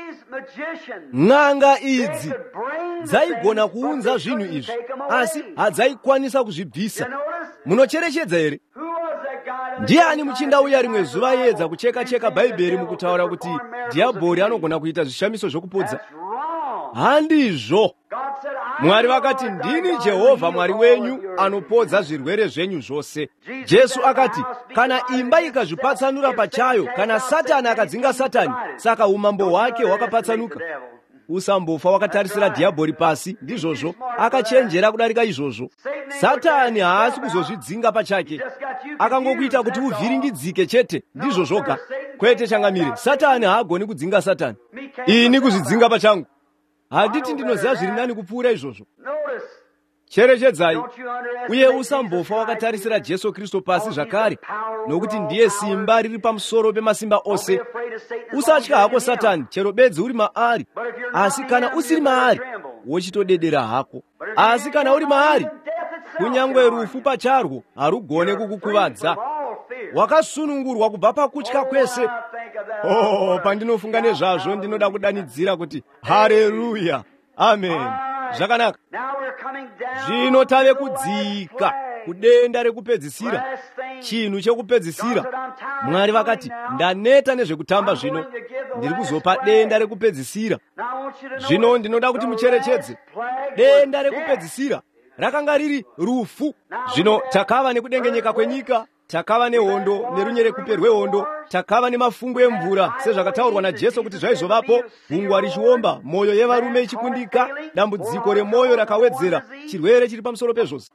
n'anga idzi dzaigona kuunza zvinhu izvi, asi hadzaikwanisa kuzvibvisa. Munocherechedza here? Ndiani muchinda uya rimwe zuva aedza kucheka-cheka Bhaibheri mukutaura kuti dhiabhori anogona kuita zvishamiso zvokupodza? Handizvo. Mwari vakati, ndini Jehovha Mwari wenyu anopodza zvirwere zvenyu zvose. Jesu akati, kana imba ikazvipatsanura pachayo, kana Satani akadzinga Satani, saka umambo hwake hwakapatsanuka. Usambofa wakatarisira dhiabhori pasi, ndizvozvo. Akachenjera kudarika izvozvo. Satani haasi kuzozvidzinga pachake, akangokuita kuti uvhiringidzike chete, ndizvo zvoga. Kwete changamire, Satani haagoni kudzinga Satani. Ini kuzvidzinga pachangu. Handiti ndinoziva zviri nani kupfuura izvozvo. Cherechedzai, uye usambofa wakatarisira Jesu Kristu pasi zvakare, nokuti ndiye simba riri pamusoro pemasimba ose. Usatya hako Satani, chero bedzi uri maari, asi kana usiri maari, wochitodedera hako. Asi kana uri maari, kunyangwe rufu pacharwo harugone kukukuvadza. Wakasunungurwa kubva pakutya kwese. Pandinofunga nezvazvo ndinoda kudanidzira kuti haleluya, amen. Zvakanaka. Zvino tave kudzika kudenda rekupedzisira, chinhu chekupedzisira. Mwari vakati, ndaneta nezvekutamba zvino, ndiri kuzopa denda rekupedzisira. Zvino ndinoda kuti mucherechedze. Denda rekupedzisira rakanga riri rufu. Zvino takava nekudengenyeka kwenyika, takava nehondo nerunyerekupe rwehondo, takava nemafungu emvura sezvakataurwa naJesu kuti zvaizovapo, gungwa richiomba, mwoyo yevarume ichikundika, dambudziko remwoyo rakawedzera, chirwere chiri pamusoro pezvose,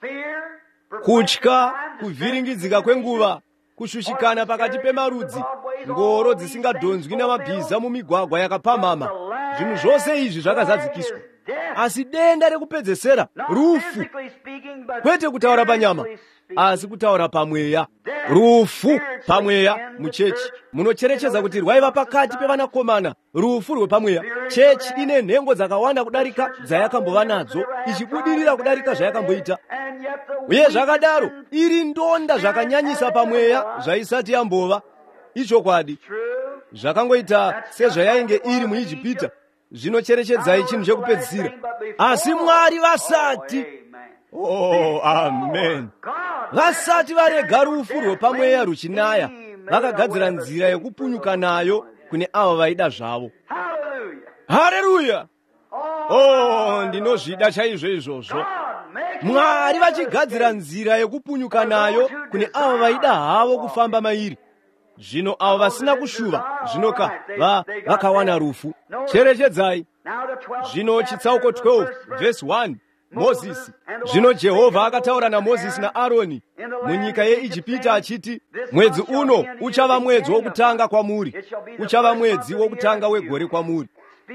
kutya, kuvhiringidzika kwenguva, kushushikana pakati pemarudzi, ngoro dzisingadhonzwi namabhiza mumigwagwa yakapamhama, zvinhu zvose izvi zvakazadzikiswa. Asi denda rekupedzesera rufu, kwete kutaura panyama asi kutaura pamweya. Rufu pamweya muchechi munocherechedza kuti rwaiva pakati pevanakomana, rufu rwepamweya. Chechi ine nhengo dzakawanda kudarika dzayakambova nadzo, ichibudirira kudarika zvayakamboita, uye zvakadaro iri ndonda zvakanyanyisa pamweya zvaisati yambova. Ichokwadi, zvakangoita sezvayainge iri muIjipita, zvinocherechedzai chinhu chekupedzisira, asi Mwari vasati. Oh, amen. Vasati varega rufu rwepamweya ruchinaya, vakagadzira nzira yekupunyuka nayo kune avo vaida zvavo. Haleluya! Oh, ndinozvida chaizvo izvozvo. Mwari vachigadzira nzira yekupunyuka nayo kune avo vaida havo kufamba mairi. Zvino avo vasina kushuva, zvinoka vakawana rufu. Cherechedzai. Zvino chitsauko 12 verse 1. Mozisi. Zvino Jehovha akataura naMozisi naAroni munyika yeIjipita achiti, mwedzi uno uchava mwedzi wokutanga kwamuri, uchava mwedzi wokutanga wegore kwamuri.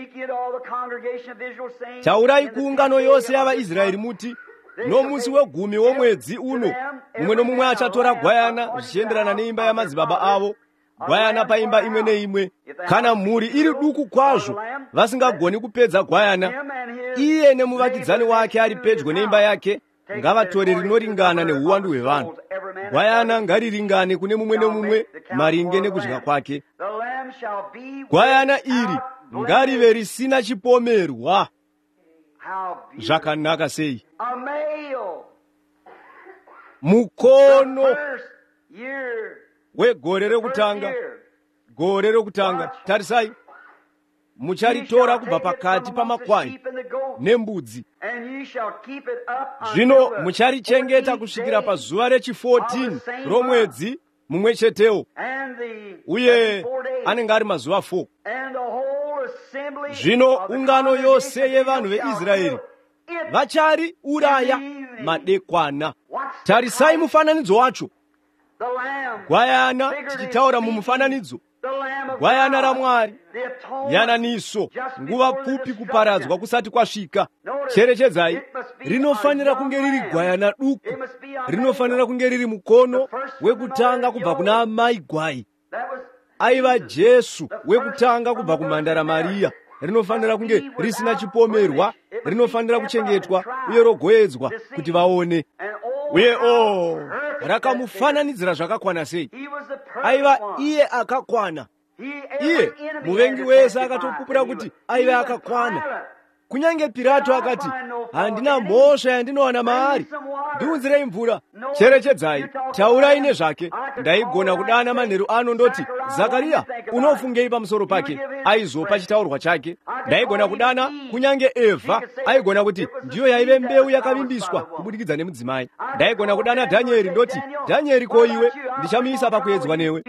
Taurai kuungano yose yavaIsraeri muti, nomusi wegumi womwedzi uno, mumwe nomumwe achatora gwayana zvichienderana neimba yamadzibaba avo, gwayana paimba imwe neimwe. Kana mhuri iri duku kwazvo vasingagoni kupedza gwayana, iye nemuvakidzani wake ari pedyo neimba yake ngavatore rinoringana neuwandu hwevanhu. Gwayana ngariringane kune mumwe nemumwe maringe nekudya kwake. Gwayana iri ngarive risina chipomerwa. Zvakanaka sei! Mukono wegore rekutanga, gore rekutanga. Tarisai, mucharitora kubva pakati pamakwai nembudzi. Zvino mucharichengeta kusvikira pazuva rechi14 romwedzi mumwe chetewo, uye anenge ari mazuva 4. Zvino ungano yose yevanhu veIsraeri vachari uraya madekwana. Tarisai mufananidzo wacho. Gwayana, tichitaura mumufananidzo, gwayana raMwari, yananiso, nguva pfupi kuparadzwa kusati kwasvika. Cherechedzai, rinofanira kunge riri gwayana duku, rinofanira kunge riri mukono wekutanga kubva kuna amai gwai, aiva Jesu wekutanga kubva kumhandara Mariya. Rinofanira kunge risina chipomerwa, rinofanira kuchengetwa uye rogoedzwa kuti vaone. Uye rakamufananidzira zvakakwana sei! Aiva iye akakwana. Iye muvengi wese akatopupura kuti aive akakwana. Kunyange Pirato akati, handina mhosva yandinowana maari, ndiunzirei mvura. Cherechedzai, taurai nezvake. Ndaigona kudana manheru ano ndoti, Zakariya, unofungei pamusoro pake? Aizopa chitaurwa chake. Ndaigona kudana kunyange Evha, aigona kuti ndiyo yaive mbeu yakavimbiswa kubudikidza nemudzimai. Ndaigona kudana Dhanieri ndoti, Dhanieri, ko iwe ndichamuisa pakuedzwa newe.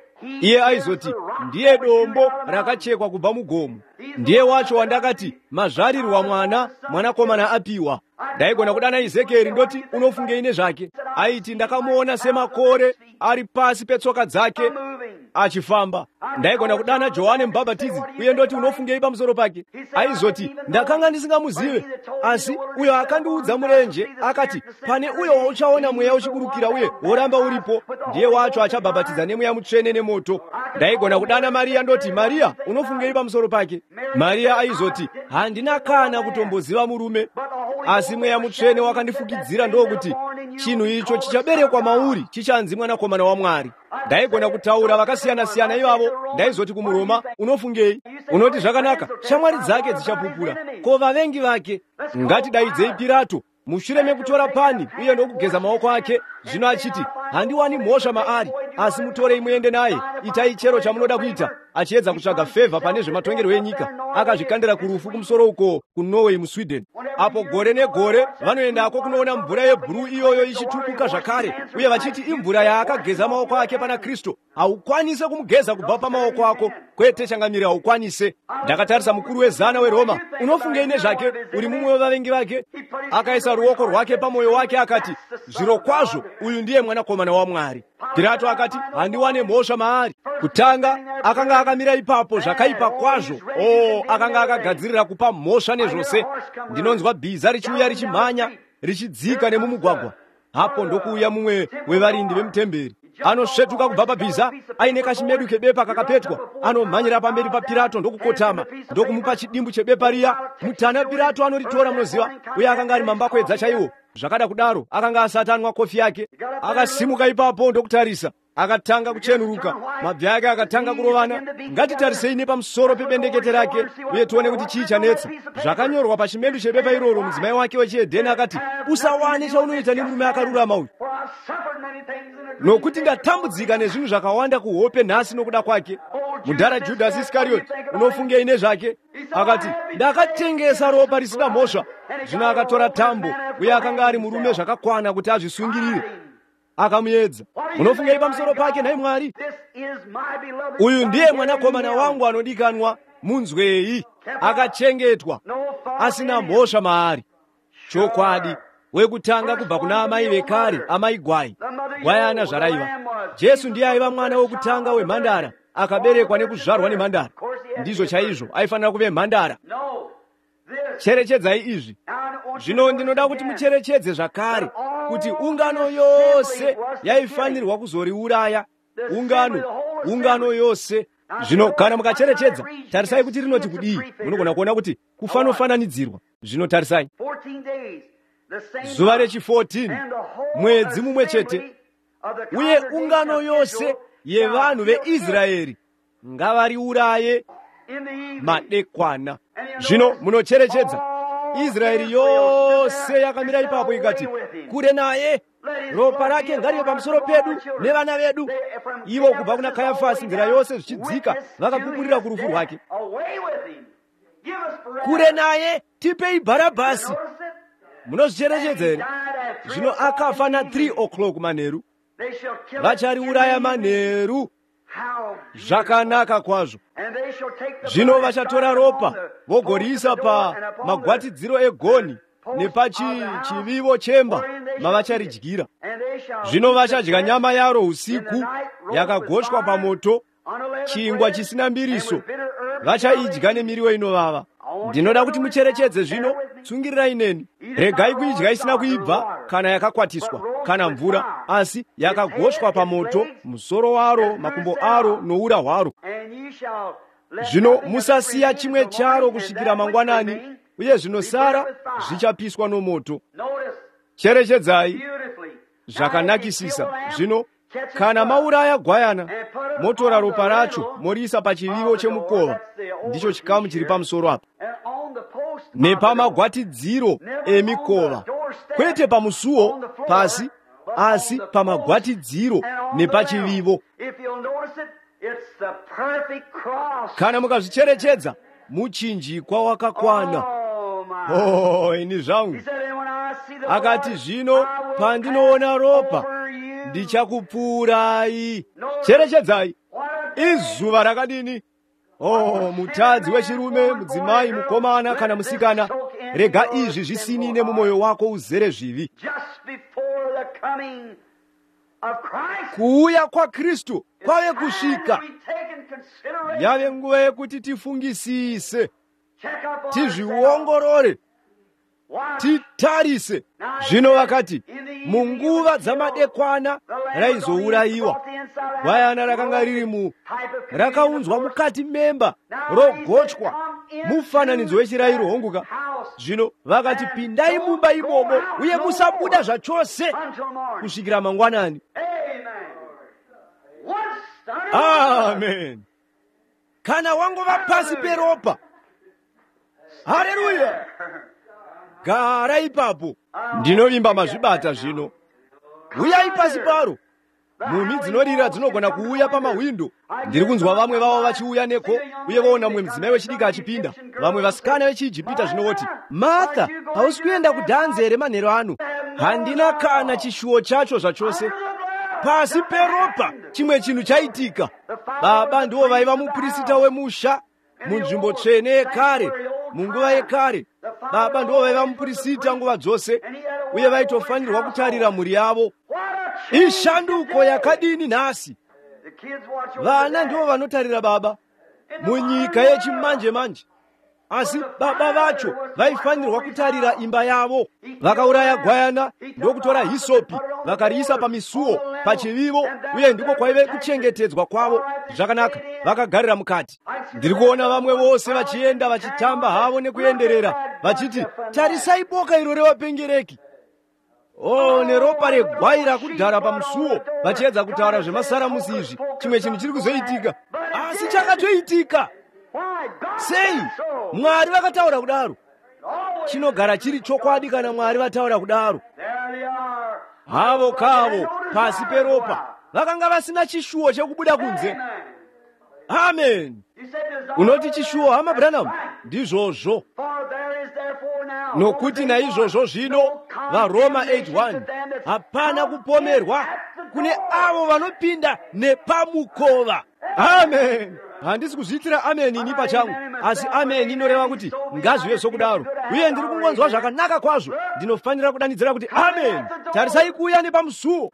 Iye aizoti, ndiye dombo rakachekwa kubva mugomo, ndiye wacho wandakati mazvarirwa mwana, mwanakomana apiwa. Ndaigona kudana Ezekieri ndoti, unofungei nezvake? Aiti, ndakamuona semakore ari pasi petsoka dzake achifamba. Ndaigona kudana Johani Mubhabhatidzi, uye ndoti, unofungei pamusoro pake? Aizoti, ndakanga ndisingamuzive, asi uyo akandiudza murenje akati, pane uyo wauchaona mweya uchiburukira uye woramba uripo, ndiye wacho achabhabhatidza nemweya mutsvene nemoto. Ndaigona kudana Mariya ndoti, Mariya, unofungei pamusoro pake? Mariya aizoti, handina kana kutomboziva murume, asi mweya mutsvene wakandifukidzira ndokuti chinhu icho chichaberekwa mauri chichanzi mwanakomana waMwari. Ndaigona kutaura vakasiyana-siyana ivavo. Ndaizoti kumuroma, unofungei? Unoti zvakanaka, shamwari dzake dzichapupura. Ko vavengi vake? Ngatidaidzei Pirato mushure mekutora pani uye ndokugeza maoko ake. Zvino achiti, handiwani mhosva maari, asi mutorei muende naye, itai chero chamunoda kuita. Achiedza kutsvaga fevha pane zvematongerwo enyika, akazvikandira kurufu kumusoro uko kuNorway muSweden. Apo gore negore vanoendako kunoona mvura yebhuruu iyoyo ichitubuka zvakare, uye vachiti imvura yaakageza maoko ake pana Kristu. Haukwanise kumugeza kubva pamaoko ako, kwete changamire haukwanise. Ndakatarisa mukuru wezana weRoma, unofungei nezvake? Uri mumwe wevavengi vake? Akaisa ruoko rwake pamwoyo wake akati, zviro kwazvo uyu ndiye mwanakomana waMwari. Pirato akati, handiwane mhosva maari. kutanga akanga akamira ipapo zvakaipa kwazvo. Akanga akagadzirira kupa mhosva nezvose. Ndinonzwa bhiza richiuya richimhanya richidzika nemumugwagwa. Hapo ndokuuya mumwe wevarindi vemutemberi. Anosvetuka kubva pabhiza aine kachimedu kebepa kakapetwa. Anomhanyira pamberi paPirato ndokukotama ndokumupa chidimbu chebepa riya. Mutana Pirato anoritora, munoziva, uye akanga ari mambakwedza chaiwo. Zvakada kudaro akanga asati anwa kofi yake. Akasimuka ipapo ndokutarisa. Akatanga kuchenuruka, mabvi ake akatanga kurovana. Ngatitarisei nepamusoro pebendekete rake uye tione kuti chii chanetsa. Zvakanyorwa pachimedu chebepa iroro, mudzimai wake wechihedheni akati, usawane chaunoita nemurume akarurama uyu, nokuti ndatambudzika nezvinhu zvakawanda kuhope nhasi nokuda kwake. Mudhara Judhasi Iskarioti, unofungei nezvake? Akati, ndakatengesa ropa risina mhosva. Zvino akatora tambo, uye akanga ari murume zvakakwana kuti azvisungirire. Akamuedza. Unofungei pamusoro pake, nhai Mwari? Uyu ndiye mwanakomana wangu anodikanwa, munzwei. Akachengetwa, asina mhosva maari. Chokwadi, wekutanga kubva kuna amai vekare, amai gwai. Gwayana zvaraiva. Jesu ndiye aiva mwana wokutanga wemhandara, akaberekwa nekuzvarwa nemhandara. Ndizvo chaizvo, aifanira kuve mhandara. Cherechedzai izvi. Zvino ndinoda kuti mucherechedze zvakare kuti ungano yose yaifanirwa kuzoriuraya. Ungano yose. Zvino kana mukacherechedza, tarisai kuti rinoti kudii. Munogona kuona kuti kufanofananidzirwa. Zvino tarisai. Zuva rechi14, mwedzi mumwe chete, uye ungano yose yevanhu veIsraeri ngavariuraye madekwana. Zvino munocherechedza, Israeri yose yakamira ipapo ikati, kure naye, ropa rake ngarive pamusoro pedu nevana vedu. Ivo kubva kuna Kayafasi nzira yose zvichidzika vakapupurira kurufu rwake. Kure naye, tipei Bharabhasi. Munozvicherechedza here? Zvino akafa na 3 o'clock manheru. Vachariuraya manheru. Zvakanaka kwazvo. Zvino vachatora ropa vogoriisa pa magwatidziro egoni nepachivivo chemba mavacharidyira. Zvino vachadya nyama yaro usiku yakagoshwa pamoto, chingwa chisina mbiriso. Vachaidya nemiriwo inovava. Ndinoda kuti mucherechedze zvino. Tsungirirai neni. Regai kuidya isina kuibva kana yakakwatiswa kana mvura, asi yakagoshwa pamoto, musoro waro, makumbo aro noura hwaro. Zvino musasiya chimwe charo kusvikira mangwanani, uye zvinosara zvichapiswa nomoto. Cherechedzai zvakanakisisa. Zvino kana mauraya gwayana, motora ropa racho moriisa pachivivo chemukova. Ndicho chikamu chiri pamusoro apa. Nepamagwatidziro emikova, kwete pamusuo pasi, asi pamagwatidziro nepachivivo. Kana mukazvicherechedza, muchinjikwa wakakwana. Ini zvangu. Akati, zvino pandinoona ropa ndichakupfuurai. Cherechedzai. Izuva rakadini. Mutadzi wechirume, mudzimai, mukomana kana musikana, rega izvi zvisinine mumwoyo wako uzere zvivi. Kuuya kwaKristu kwave kusvika. Yave nguva yekuti tifungisise, tizviongorore, titarise. Zvino vakati, munguva dzamadekwana raizourayiwa. Gwayana rakanga riri rakaunzwa mukati memba, rogochwa, mufananidzo wechirayiro honguka. Zvino vakati, pindai mumba imomo uye musabuda zvachose kusvikira mangwanani. Amen. Kana wangova pasi peropa, haleluya, gara ipapo. Ndinovimba mazvibata zvino. Uyai pasi paro. Mhumhi dzinorira dzinogona kuuya pamawindo. Ndiri kunzwa vamwe vavo vachiuya neko, uye voona mumwe mudzimai wechidiki achipinda. Vamwe vasikana vechiIjipita zvinovoti, Martha, hausi kuenda kudhanze here manheru ano? Handina kana chishuwo chacho zvachose. Pasi peropa chimwe chinhu chaitika. Baba ndivo vaiva muprista wemusha munzvimbo tsvene yekare, munguva yekare. Baba ndivo vaiva muprista nguva dzose, uye vaitofanirwa kutarira mhuri yavo. Ishanduko yakadini nhasi. vana ndiwo vanotarira baba munyika yechimanje-manje. Asi baba vacho vaifanirwa kutarira imba yavo. Vakauraya gwayana ndokutora hisopi vakariisa pamisuo pachivivo, uye ndiko kwaive kuchengetedzwa kwavo zvakanaka. Vakagarira mukati. Ndiri kuona vamwe vose vachienda vachitamba havo nekuenderera vachiti, tarisai boka iro revapengereki. Neropa regwai rakudhara pamusuo, vachiedza kutaura zvemasaramusi izvi. Chimwe chinhu chiri kuzoitika, asi chakatoitika. Sei Mwari vakataura kudaro? Chinogara chiri chokwadi kana Mwari vataura kudaro. Havo kavo pasi peropa vakanga vasina chishuwo chekubuda kunze. Amen. Unoti chishuwo, hama Branham? Ndizvozvo. Nokuti naizvozvo zvino vaRoma 8:1 hapana kupomerwa kune avo vanopinda nepamukova. Amen. Handisi kuzviitira amen ini pachangu, asi amen inoreva kuti ngazvive sokudaro. Uye ndiri kungonzwa zvakanaka kwazvo. Ndinofanira kudanidzira kuti amen. Tarisai kuuya nepamusuo.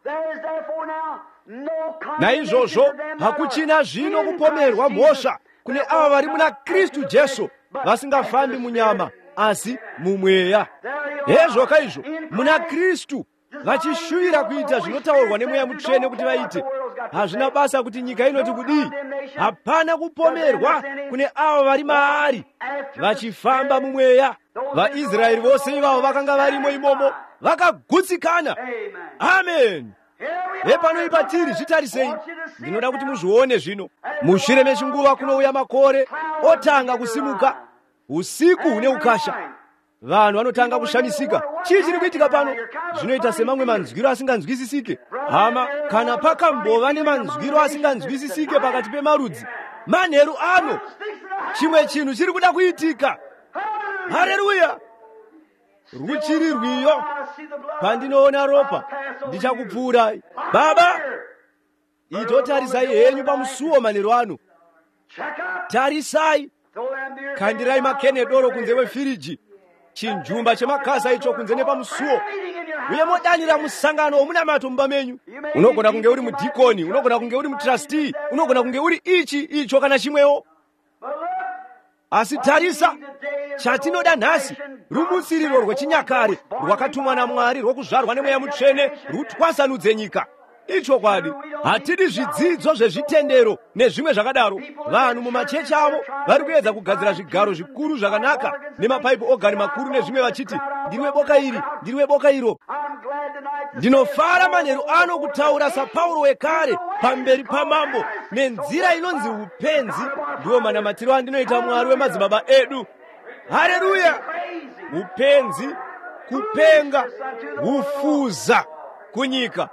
Naizvozvo hakuchina zvino kupomerwa mhosva kune ava vari muna Kristu Jesu, vasingafambi munyama asi mumweya. Hezvo kaizvo muna Kristu, vachishuvira kuita zvinotaurwa nemweya mutsvene kuti vaite. Hazvina basa kuti nyika inoti kudii. Hapana kupomerwa kune ava vari maari, vachifamba mumweya. VaIsraeri vose ivavo vakanga varimo imomo vakagutsikana. Amen. Pano ipatiri zvitarisei. Ndinoda kuti muzvione zvino. Mushure mechinguva kunouya makore otanga kusimuka, usiku hune ukasha. Vanhu vanotanga kushamisika. Chii chiri kuitika pano? Zvinoita semamwe manzwiro asinganzwisisike. Hama, kana pakambova nemanzwiro asinganzwisisike pakati pemarudzi manheru ano, chimwe chinhu chiri kuda kuitika. Haleluya! Ruchiri rwiyo. Pandinoona ropa ndichakupfuurai. Baba, itotarisai henyu pamusuo manheru ano. Tarisai. Kandirai makenedoro kunze kwefiriji, chinjumba chemakasa icho kunze nepamusuo, uye modanira musangano womunamato mumba menyu. Unogona kunge uri mudhikoni, unogona kunge uri mutrustee, unogona kunge uri icho kana chimwewo. Asi tarisa, chatinoda nhasi rumutsiriro rwechinyakare rwakatumwa naMwari rwokuzvarwa nemweya mutsvene rutwasanudze nyika. Ichokwadi, hatidi zvidzidzo zvezvitendero nezvimwe zvakadaro. Vanhu mumachechi avo vari kuedza kugadzira zvigaro zvikuru zvakanaka nemapaipi ogari makuru nezvimwe vachiti, ndiriwe boka iri, ndiriwe boka iro. Ndinofara manheru ano kutaura saPauro wekare pamberi pamambo nenzira inonzi upenzi. Ndiwo manamatiro andinoita Mwari wemadzibaba edu. Haleluya! Upenzi, kupenga, ufuza kunyika.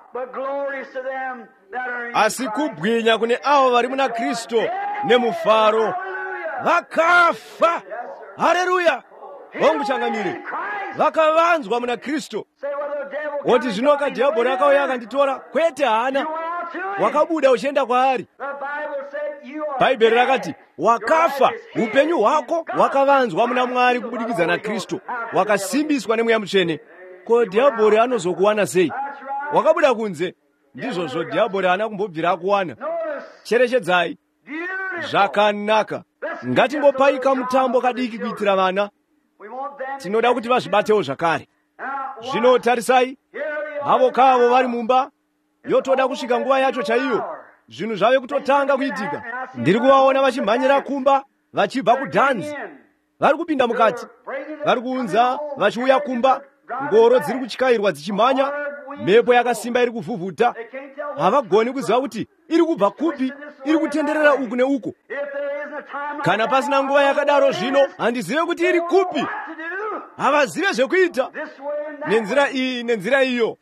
Asi kubwinya kune avo vari muna Kristu nemufaro. Vakafa. Haleluya! Vanguchangamire. Vakavanzwa muna Kristu. Woti zvino kadhiabhori akauya akanditora? Kwete, hana. Wakabuda uchienda kwaari. Bhaibheri rakati wakafa, upenyu hwako wakavanzwa muna Mwari kubudikidza naKristu, wakasimbiswa nemweya mutsvene. Ko dhiabhori anozokuwana sei? Wakabuda kunze. Ndizvozvo dhiabhori haana kumbobvira akuwana. Cherechedzai. Zvakanaka. Ngatingopaika mutambo kadiki kuitira vana. Tinoda kuti vazvibatewo zvakare. Zvino tarisai, havo kavo vari mumba, yotoda kusvika nguva yacho chaiyo. Zvinhu zvave kutotanga kuitika. Ndiri kuvaona vachimhanyira kumba vachibva kudhanzi. Vari kupinda mukati, vari kuunza vachiuya kumba. Ngoro dziri kutyairwa dzichimhanya, mhepo yakasimba iri kuvhuvhuta. Havagoni kuziva kuti iri kubva kupi, iri kutenderera uku neuku. Kana pasina nguva yakadaro zvino, handizive kuti iri kupi. Havazive zvekuita nenzira iyi nenzira iyo.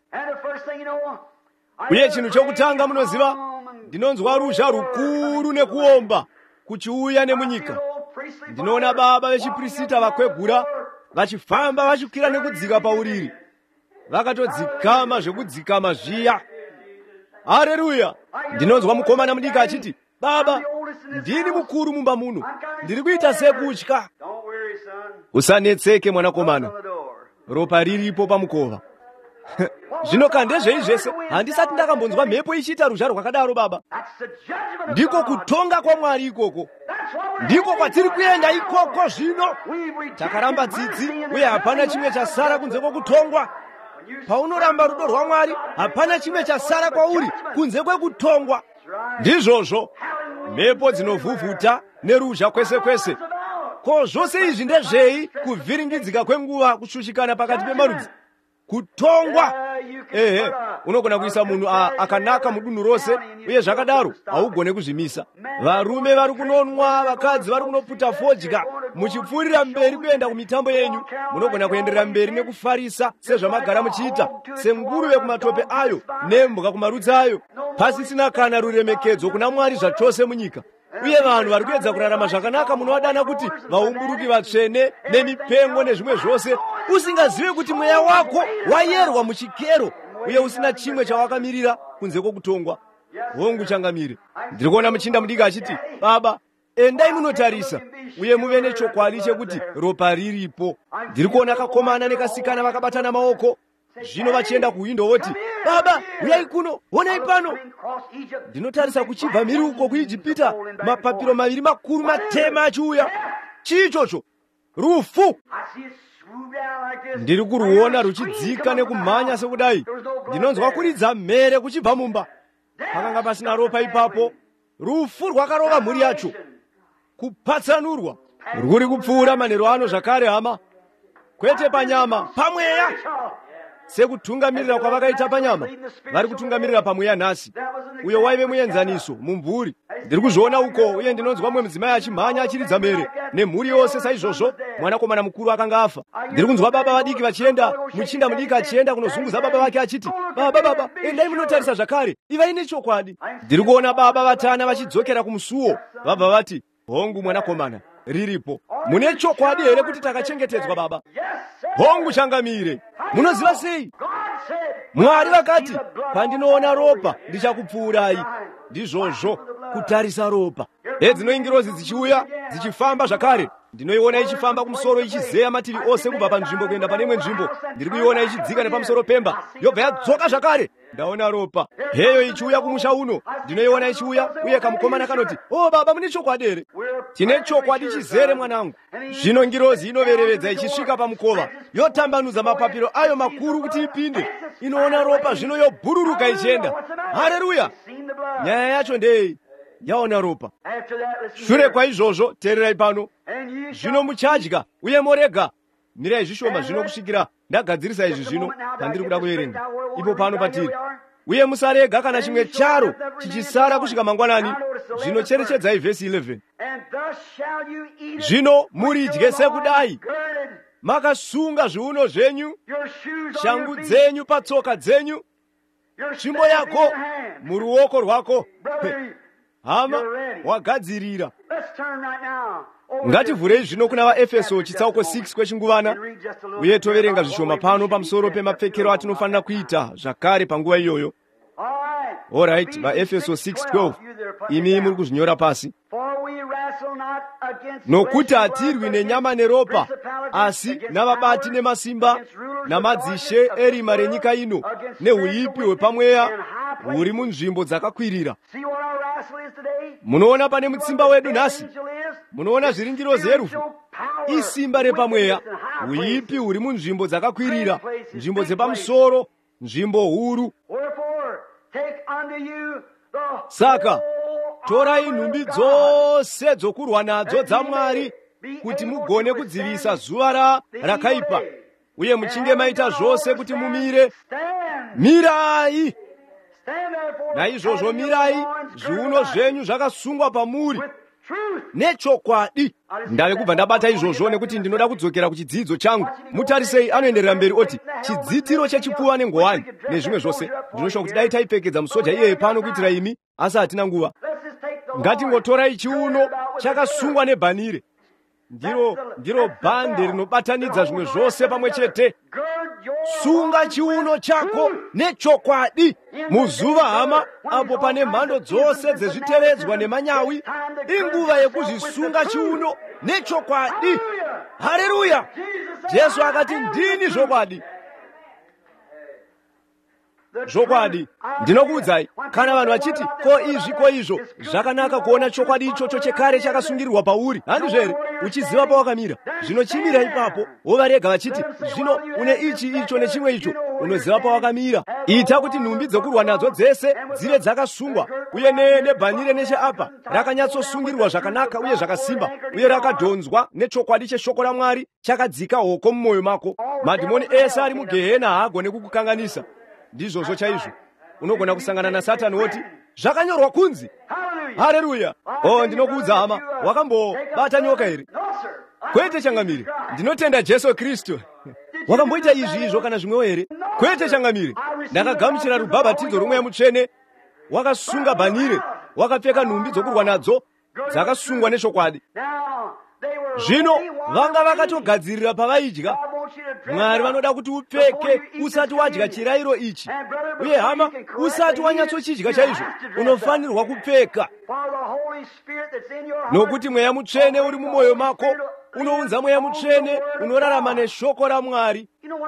Uye chinhu chokutanga munoziva, ndinonzwa ruzha rukuru nekuomba kuchiuya nemunyika. Ndinoona baba vechiprista vakwegura vachifamba vachikwira nekudzika pauriri. Vakatodzikama zvekudzikama zviya. Haleluya! Ndinonzwa mukomana mudiki achiti, baba, ndini mukuru mumba muno, ndiri kuita sekutya. Usanetseke mwanakomana, ropa riripo pamukova. Zvino kandezvei zvese handisati ndakambonzwa mhepo ichiita ruzha rwakadaro baba. Ndiko kutonga kwaMwari ikoko, ndiko kwatiri kuenda ikoko. Zvino takaramba tsitsi uye hapana chimwe chasara kunze kwokutongwa. Paunoramba rudo rwaMwari hapana chimwe chasara kwauri kunze kwekutongwa. Ndizvozvo mhepo dzinovhuvhuta neruzha kwese kwese. Ko zvose izvi ndezvei? Kuvhiringidzika kwenguva, kushushikana pakati pemarudzi, kutongwa. Ehe, unogona kuisa munhu akanaka mudunhu rose, uye zvakadaro haugone kuzvimisa. Varume vari kunonwa, vakadzi vari kunoputa fodya. Muchipfuurira mberi kuenda kumitambo yenyu, munogona kuenderera mberi nekufarisa sezvamagara muchiita, senguruve kumatope ayo nembwa kumarudzi ayo, pasisina kana ruremekedzo kuna Mwari zvachose munyika. Uye vanhu vari kuedza kurarama zvakanaka munovadana kuti vaumburuki vatsvene nemipengo nezvimwe zvose, usingazive kuti mweya wako wayerwa muchikero uye usina chimwe chawakamirira kunze kwokutongwa. Hongu changamire. Ndiri kuona muchinda mudiki achiti, baba, endai munotarisa uye muve nechokwadi chekuti ropa riripo. Ndiri kuona kakomana nekasikana vakabatana maoko, zvino vachienda kuwindo voti, baba, uyai kuno, onai pano. Ndinotarisa kuchibva mhiri uko kuIjipita, mapapiro maviri makuru matema achiuya. Chiichocho? Rufu. Ndiri kuruona ruchidzika nekumhanya sekudai. Ndinonzwa kuridza mhere kuchibva mumba. Pakanga pasina ropa ipapo. Rufu rwakarova mhuri yacho. Kupatsanurwa rwuri kupfuura manheru ano zvakare hama, kwete panyama, pamweya. Sekutungamirira kwavakaita panyama, vari kutungamirira pamweya nhasi. Uyo waive muenzaniso mumvuri. Ndiri kuzviona uko, uye ndinonzwa mumwe mudzimai achimhanya achiridza mhere nemhuri yose. Saizvozvo mwanakomana mukuru akanga afa. Ndiri kunzwa baba vadiki vachienda, muchinda mudiki achienda kunozunguza baba vake achiti, baba, endai munotarisa zvakare, ivai nechokwadi. Ndiri kuona baba vatana vachidzokera kumusuwo. Vabva vati, hongu mwanakomana, riripo. Mune chokwadi here kuti takachengetedzwa baba? Hongu changamire. Munoziva sei? Mwari vakati, pandinoona ropa ndichakupfuurai. Ndizvozvo kutarisa ropa. Dzinoingirozi dzichiuya dzichifamba zvakare. Ndinoiona ichifamba kumusoro ichizeya mativi ose kubva panzvimbo kuenda pane imwe nzvimbo. Ndiri kuiona ichidzika nepamusoro pemba yobva yadzoka zvakare. Ndaona ropa. Heyo ichiuya kumusha uno. Ndinoiona ichiuya, uye kamukomana kanoti, baba, mune chokwadi here? Tine chokwadi chizere mwanangu. Zvino ngirozi inoverevedza ichisvika pamukova, yotambanudza mapapiro ayo makuru kuti ipinde. Inoona ropa zvino yobhururuka ichienda. Haleluya! Nyaya yacho ndei? Yaona ropa. Shure kwaizvozvo, teererai pano. Zvino muchadya uye morega. Mirai zvishoma zvino kusvikira ndagadzirisa izvi zvino pandiri kuda kuerenga. Ipo pano patiri. Uye musarega kana chimwe charo chichisara kusvika mangwanani. Zvino cherechedzai vhesi 11. Zvino muridye sekudai, makasunga zviuno zvenyu, shangu dzenyu patsoka dzenyu, tsvimbo yako muruoko rwako. Hama, wagadzirira. Ngativhurei zvino kuna vaEfeso chitsauko 6 kwechinguvana, uye toverenga zvishoma pano pamusoro pemapfekero atinofanira kuita zvakare panguva iyoyo. Alright, vaEfeso 6:12. Imi muri kuzvinyora pasi. Nokuti hatirwi nenyama neropa, asi navabati nemasimba, namadzishe erima renyika ino, neuipi hwepamweya huri munzvimbo dzakakwirira. Munoona pane mutsimba wedu nhasi? Munoona zviringirozi yerufu? Isimba repamweya, uipi huri munzvimbo dzakakwirira, nzvimbo dzepamusoro, nzvimbo huru. Saka torai nhumbi dzose dzokurwa nadzo dzaMwari, kuti mugone kudzivisa zuva rakaipa, uye muchinge maita zvose kuti mumire. Mirai! Naizvozvo mirai, zviuno zvenyu zvakasungwa pamuri nechokwadi. Ndave kubva ndabata izvozvo nekuti ndinoda kudzokera kuchidzidzo changu. Mutarisei, anoenderera mberi oti, chidzitiro chechipfuva nenguwani nezvimwe zvose. Ndinoshawa kuti dai taipfekedza musoja iyeye pano kuitira imi, asi hatina nguva. Ngatingotorai chiuno chakasungwa nebhanire. Ndiro bhande rinobatanidza zvimwe zvose pamwe chete. Sunga chiuno chako nechokwadi. Muzuva hama, apo pane mhando dzose dzezviteredzwa nemanyawi, inguva yekuzvisunga chiuno nechokwadi. Haleluya! Jesu akati, ndini zvokwadi. chokwadi ndinokuudzai, kana vanhu vachiti ko izvi ko izvo, zvakanaka kuona chokwadi ichocho chekare chakasungirirwa pauri, handizvere, uchiziva pawakamira. Zvino chimira ipapo wovarega vachiti zvino une ichi icho nechimwe icho, unoziva pawakamira. Ita kuti nhumbi dzokurwa nadzo dzese dzive dzakasungwa, uye nebhanire necheapa rakanyatsosungirwa zvakanaka uye zvakasimba, uye rakadhonzwa nechokwadi cheshoko raMwari chakadzika hoko mumwoyo mako. Madhimoni ese ari mugehena haagone kukukanganisa. Ndizvozvo chaizvo. Unogona kusangana naSatani woti zvakanyorwa kunzi. Haleluya! Oh, ndinokuudza hama, wakambobata nyoka here? Kwete changamire, ndinotenda Jesu Kristu. Wakamboita izvo kana zvimwewo here? Kwete changamire, ndakagamuchira rubhabhatidzo rwomweya mutsvene, wakasunga bhanire, wakapfeka nhumbi dzokurwa nadzo dzakasungwa nechokwadi. Zvino vanga vakatogadzirira pavaidya. Mwari vanoda kuti upfeke usati wadya chirayiro ichi. Uye hama, usati wanyatsochidya chaizvo, unofanirwa kupfeka. Nokuti mweya mutsvene uri mumwoyo mako, unounza mweya mutsvene unorarama neshoko raMwari.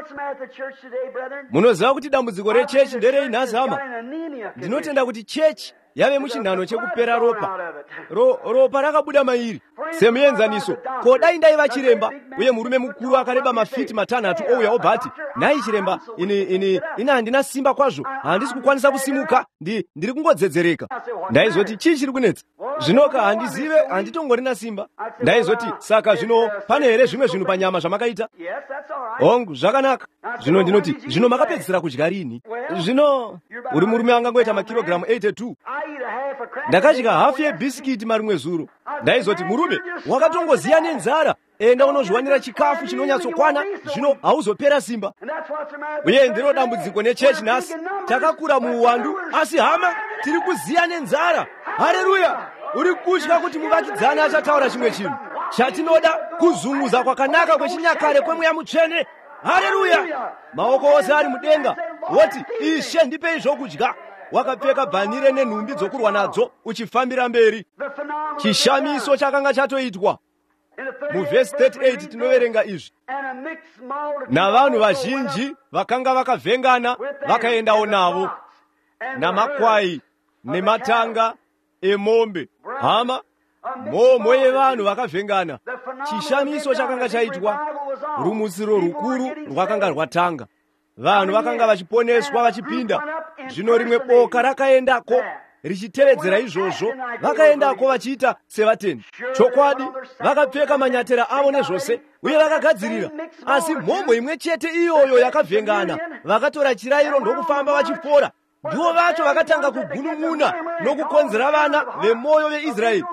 Munoziva kuti dambudziko rechechi nderei nhasi hama? Ndinotenda kuti chechi yave muchinhano chekupera ropa. Ropa rakabuda mairi. Semuenzaniso, ko dai ndaiva chiremba, uye murume mukuru akareba mafiti 6 ouya obva ati, nhai chiremba, ini handina simba kwazvo, handisi kukwanisa kusimuka, ndiri kungodzedzereka. Ndaizoti chii chiri kunetsa? Zvinoka handizive, handitongorina simba. Ndaizoti saka zvino pane here zvimwe zvinhu panyama zvamakaita? Hongu, zvakanaka. Zvino ndinoti, zvino makapedzisira kudya rini? Zvino uri murume angangoita makirogiramu 82. Ndakadya hafu yebhisikiti marimwe zuro. Ndaizoti murume, wakatongoziya nenzara, enda unozviwanira chikafu chinonyatsokwana, zvino hauzopera simba. Uye ndiro dambudziko nechechi nhasi, takakura muuwandu, asi hama tiri kuziya nenzara. Haleluya! Uri kutya kuti muvakidzani achataura chimwe chinhu. Chatinoda kuzunguza kwakanaka kwechinyakare kwemweya mutsvene. Haleluya! Maoko ose ari mudenga, woti Ishe ndipei zvokudya. Wakapfeka bhanire nenhumbi dzokurwa nadzo uchifambira mberi. Chishamiso chakanga chatoitwa. Muvhesi 38 tinoverenga izvi. Navanhu vazhinji vakanga vakavhengana vakaendawo navo, namakwai nematanga emombe. Hama, mhomho yevanhu vakavhengana. Chishamiso chakanga chaitwa. Rumutsiro rukuru rwakanga rwatanga. Vanhu vakanga vachiponeswa vachipinda. Zvino rimwe boka rakaendako richitevedzera izvozvo, vakaendako vachiita sevatendi. Chokwadi, vakapfeka manyatera avo nezvose, uye vakagadzirira. Asi mhomho imwe chete iyoyo yakavhengana, vakatora chirayiro ndokufamba vachipora. Ndivo vacho vakatanga kugunun'una nokukonzera vana vemwoyo veIsraeri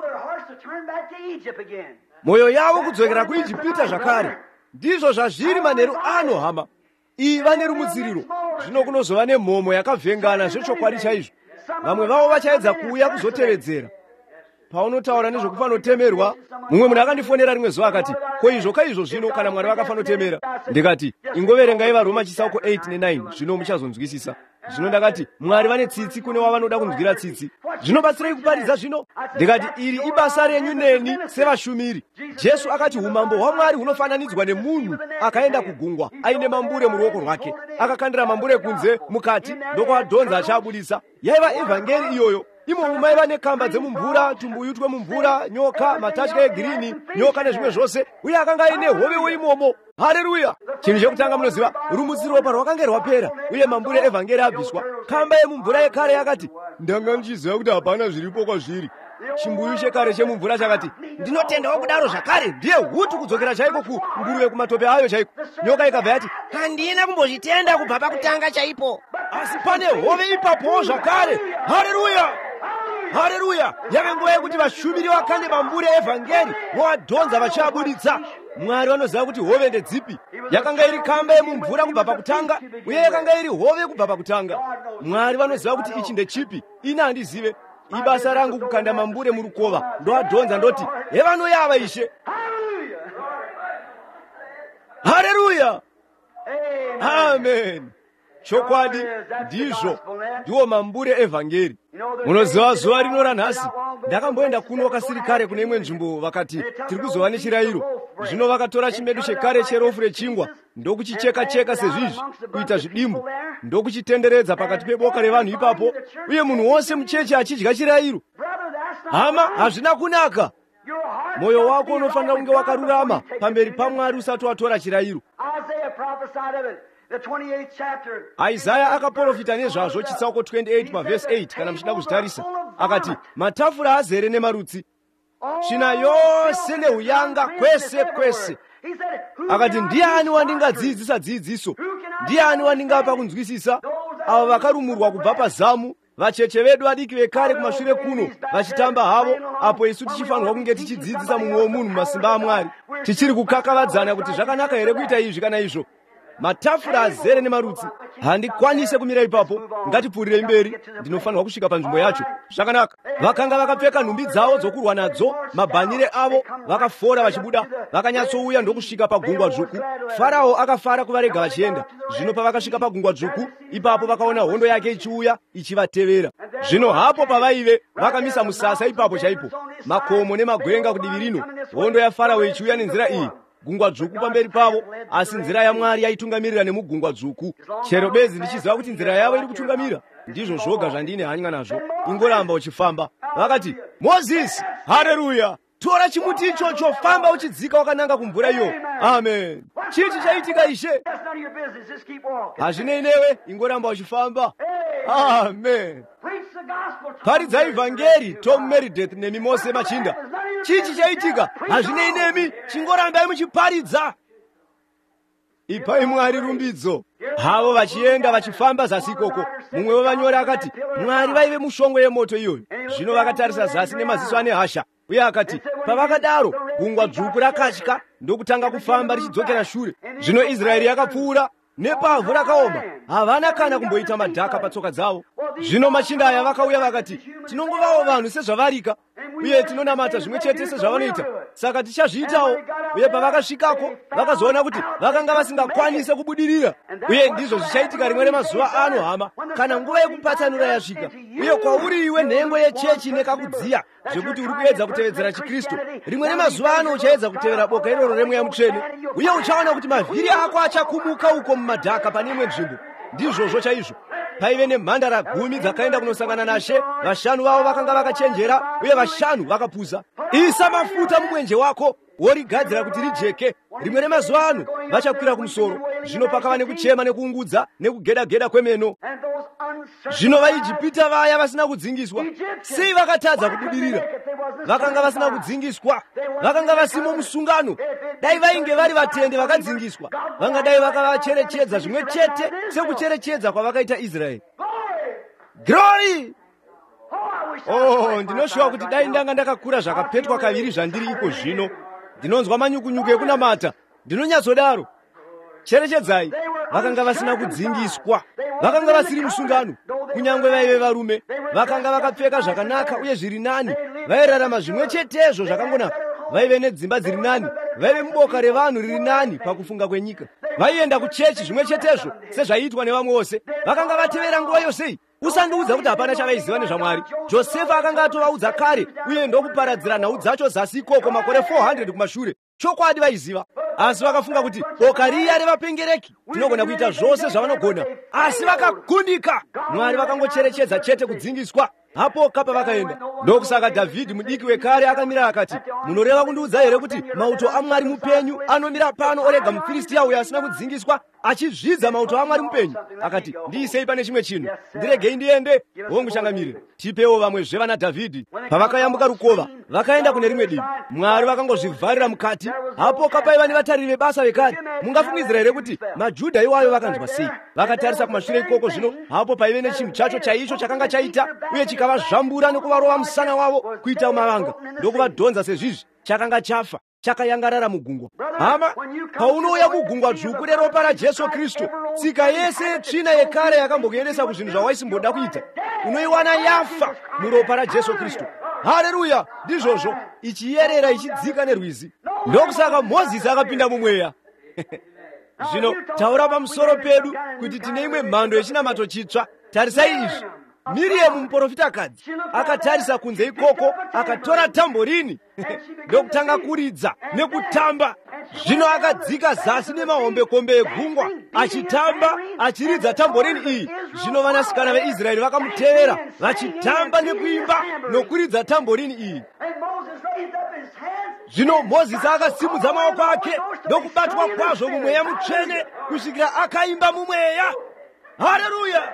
mwoyo yavo kudzokera kuIjipita zvakare. Ndizvo zvazviri manheru ano hama. Iva nerumutsiriro. Zvino kunozova nemhomho yakavhengana zvechokwadi chaizvo. Vamwe vavo vachaedza kuuya kuzotevedzera. Paunotaura nezvokufanotemerwa, mumwe munhu akandifonera rimwe zuva akati, ko izvo kaizvo zvino kana Mwari vakafanotemera? Ndikati, ingoverengai vaRoma chitsauko 8 ne9, zvino muchazonzwisisa. Zvino ndakati, Mwari vane tsitsi kune wavanoda kunzwira tsitsi. Zvinobatsirei kuparidza zvino? Ndikati, iri ibasa renyu neni sevashumiri. Jesu akati umambo hwaMwari hunofananidzwa nemunhu akaenda kugungwa aine mambure muruoko rwake, akakandira mambure kunze mukati ndokuadhonza achiabudisa. Yaiva evhangeri iyoyo. Imomo maiva nekamba dzemumvura, tumbuyu twemumvura, nyoka, matatya egirini, nyoka nezvimwe zvose, uye akanga aine hovewo imomo. Haleluya! Chinhu chekutanga munoziva, rumutsiro ropa rwakanga rwapera, uye mambure evhangeri abviswa. Kamba yemumvura yekare yakati, ndanga ndichiziva kuti hapana zviripo kwazviri. Chimbuyu chekare chemumvura chakati, ndinotendawo kudaro zvakare, ndiye hutu kudzokera chaiko kunguruve kumatope ayo chaiko. Nyoka ikabva yati, handina kumbozvitenda kubva pakutanga chaipo, asi pane hove ipapowo zvakare. Haleluya! Haleluya! Yave nguva yekuti vashumiri vakande mambure evhangeri voadhonza vachiabuditsa. Mwari vanoziva kuti hove ndedzipi. Yakanga iri kamba yemumvura kubva pakutanga, uye yakanga iri hove kubva pakutanga. Mwari vanoziva kuti ichi ndechipi. Ina handizive. Ibasa rangu kukanda mambure murukova, ndoadhonza ndoti, hevanoyava Ishe. Haleluya! Amen. Chokwadi ndizvo, ndiwo mambure evhangeri. Munoziva zuva rino ranhasi, ndakamboenda kuno kasiri kare kune imwe nzvimbo vakati tiri kuzova nechirayiro. Zvino vakatora chimedu chekare cherofu rechingwa ndokuchicheka-cheka sezvizvi, kuita zvidimbu, ndokuchitenderedza pakati peboka revanhu ipapo, uye munhu wose muchechi achidya chirayiro. Hama, hazvina kunaka. Moyo wako unofanira kunge wakarurama pamberi paMwari usati watora chirayiro. Isaya akaprofita nezvazvo chitsauko 28 pavhesi 8 kana muchida kuzvitarisa. Akati, matafura azere nemarutsi, tsvina yose neuyanga kwese kwese. Akati, ndiani wandingadzidzisa dzidziso? Ndiani wandingapa kunzwisisa? Ava vakarumurwa kubva pazamu, vacheche vedu vadiki vekare kumashure kuno, vachitamba havo, apo isu tichifanirwa kunge tichidzidzisa mumwe womunhu mumasimba aMwari, tichiri kukakavadzana kuti zvakanaka here kuita izvi kana izvo. Matafura azere nemarutsi, handikwanise kumira ipapo, ngatipfuurirei mberi, ndinofanirwa kusvika panzvimbo yacho. Zvakanaka. Vakanga vakapfeka nhumbi dzavo dzokurwa nadzo, mabhanire avo, vakafora vachibuda, vakanyatsouya ndokusvika pagungwa dzvuku. Farao akafara kuvarega vachienda. Zvino pavakasvika pagungwa dzvuku, ipapo vakaona hondo yake ichiuya ichivatevera. Zvino hapo pavaive vakamisa musasa ipapo chaipo, makomo nemagwenga kudivi rino, hondo yaFarao ichiuya nenzira iyi. Gungwa dzvuku pamberi pavo, asi nzira yaMwari yaitungamirira nemugungwa dzvuku. Chero bedzi ndichiziva kuti nzira yavo iri kutungamira, ndizvo zvoga zvandine hanya nazvo, ingoramba uchifamba. Vakati, Mozisi, haleluya, tora chimuti ichocho, famba uchidzika wakananga kumvura iyo. Amen. Chiti chaitika Ishe? Hazvinei newe, ingoramba uchifamba. Amen. Paridzai vhangeri, Tom Meredith nemi Mose Machinda. Chichi chaitika, hazvinei nemi, chingorambai muchiparidza. Ipai Mwari rumbidzo. Havo vachienda vachifamba zasi ikoko. Mumwe wevanyori akati, Mwari vaive mushongwe yemoto iyoyo. Zvino vakatarisa zasi nemaziso ane hasha. Uye akati, pavakadaro, gungwa dzvuku rakatya ndokutanga kufamba richidzokera shure. Zvino Israeri yakapfuura nepavhu rakaoma, havana kana kumboita madhaka patsoka dzavo. Zvino machinda aya vakauya vakati, tinongovawo vanhu sezvavarika, uye tinonamata zvimwe chete sezvavanoita, saka tichazviitawo. Uye pavakasvikako vakazoona kuti vakanga vasingakwanise kubudirira. Uye ndizvo zvichaitika rimwe remazuva ano, hama, kana nguva yekupatsanura yasvika, uye kwauri iwe nhengo yechechi nekakudziya zvekuti uri kuedza kutevedzera chiKristu, rimwe remazuva ano uchaedza kutevera boka iroro remweya mutsvene, uye uchaona kuti mavhiri ako achakumuka uko mumadhaka pane imwe nzvimbo. Ndizvozvo chaizvo. Paive nemhandara 10 dzakaenda kunosangana naShe, 5 vavo vakanga vakachenjera uye 5 vakapuza. Isa mafuta mumwenje wako worigadzira kuti rijeke. Rimwe remazuva ano vachakwira kumusoro. Zvino pakava nekuchema nekuungudza nekugeda-geda kwemeno. Zvino vaIjipita vaya vasina kudzingiswa, sei vakatadza kubudirira? Vakanga vasina kudzingiswa, vakanga vasimo musungano. Dai vainge vari vatende vakadzingiswa, vangadai vakavacherechedza zvimwe chete sekucherechedza kwavakaita Israeri. Glory! Oh, ndinoshuva kuti dai ndanga ndakakura zvakapetwa kaviri zvandiri iko zvino. Ndinonzwa manyukunyuku ekunamata, ndinonyatsodaro. Cherechedzai, vakanga vasina kudzingiswa, vakanga vasiri musungano, kunyangwe vaive varume, vakanga vakapfeka zvakanaka uye zviri nani, vairarama zvimwe chetezvo zvakangonaka, vaive nedzimba dziri nani, vaive muboka revanhu riri nani pakufunga kwenyika, vaienda kuchechi zvimwe chetezvo sezvaiitwa nevamwe vose, vakanga vatevera nguva yosei. Usandiudza kuti hapana chavaiziva nezvaMwari. Josefa akanga atovaudza kare, uye ndokuparadzira nhau dzacho zasi ikoko makore 400 kumashure. Chokwadi vaiziva, asi vakafunga kuti boka riya revapengereki tinogona kuita zvose zvavanogona, asi vakagundika. Mwari vakangocherechedza chete kudzingiswa. Hapo kapa vakaenda. Ndokusaka Dhavhidhi mudiki wekare akamira akati, munoreva kundiudza here kuti mauto aMwari mupenyu anomira pano orega muFiristia uyo asina kudzingiswa achizvidza mauto aMwari mupenyu? Akati, ndiisei pane chimwe chinhu, ndiregei ndiende. Hongu changamire, tipewo vamwezve vana Dhavhidhi. Pavakayambuka rukova vakaenda kune rimwe divi, Mwari vakangozvivharira mukati. Hapo kapaiva nevatariri vebasa vekare. Mungafungidzira here kuti maJudha iwayo vakanzwa sei? Vakatarisa kumashure ikoko. Zvino hapo paive nechinhu chacho chaicho chakanga chaita, uye chikavazvambura nekuvarova musana wavo kuita mavanga ndokuvadhonza sezvizvi. Chakanga chafa, chakayangarara mugungwa. Hama, paunouya mugungwa dzvuku reropa raJesu Kristu, tsika yese tsvina yekare yakambokuendesa kuzvinhu zvawaisimboda kuita, unoiwana yafa muropa raJesu Kristu. Haleluya! Ndizvozvo ichiyerera ichidzika nerwizi. Ndokusaka Mozisi akapinda mumweya. Zvino taura pamusoro pedu kuti tine imwe mhando yechinamato chitsva. Tarisai izvi. Miriamu muprofitakadzi akatarisa kunze ikoko, akatora tamborini ndokutanga kuridza nekutamba. Zvino akadzika zasi nemahombekombe egungwa achitamba achiridza tamborini iyi. Zvino vanasikana veIsraeri vakamutevera vachitamba nekuimba nokuridza tamborini iyi. Zvino Mozisi akasimudza maoko ake nokubatwa kwazvo mumweya mutsvene kusvikira akaimba mumweya. Haleluya!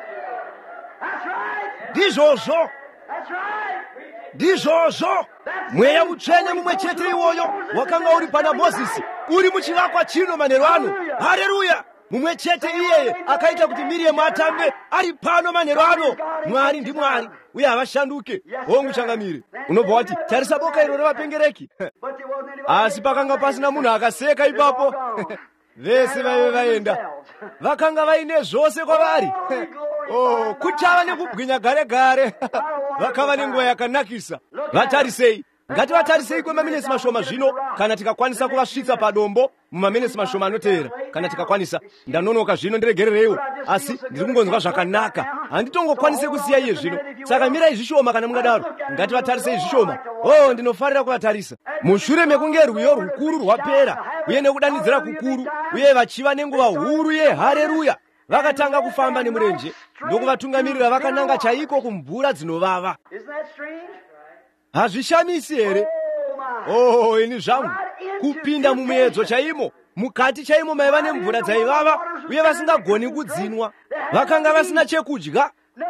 Ndizvozvo, ndizvozvo. Mweya mutsvene mumwe chete iwoyo wakanga uri pana Mozisi uri muchivakwa chino manheru ano. Haleluya! Mumwe chete iyeye akaita kuti Miriamu atambe ari pano manheru ano. Mwari ndi Mwari uye havashanduke. Hongu changamire. Unobva wati tarisa boka iro revapengereki. Asi pakanga pasina munhu akaseka ipapo. Vese vaive vaenda. Vakanga vaine zvose kwavari. Oh, kuchava nekubwinya gare gare. Vakava nenguva yakanakisa. Vatarisei. Ngativatarisei kwemaminesi mashoma zvino kana tikakwanisa kuvasvitsa padombo mumaminesi mashoma anotevera. Kana tikakwanisa. Ndanonoka zvino ndiregerereiwo. Asi ndiri kungonzwa zvakanaka. Handitongokwanise kusiya iye zvino. Saka mirai zvishoma kana mungadaro. Ngativatarisei zvishoma. Oh, ndinofarira kuvatarisa. Mushure mekunge rwiyo rukuru rwapera uye nekudanidzira kukuru uye vachiva nenguva huru haleluya, vakatanga kufamba nemurenje ndokuvatungamirira vakananga chaiko kumvura dzinovava. Hazvishamisi here? Oh, ini zvangu kupinda mumuedzo chaimo, mukati chaimo maiva nemvura dzaivava uye vasingagoni kudzinwa. Vakanga vasina chekudya,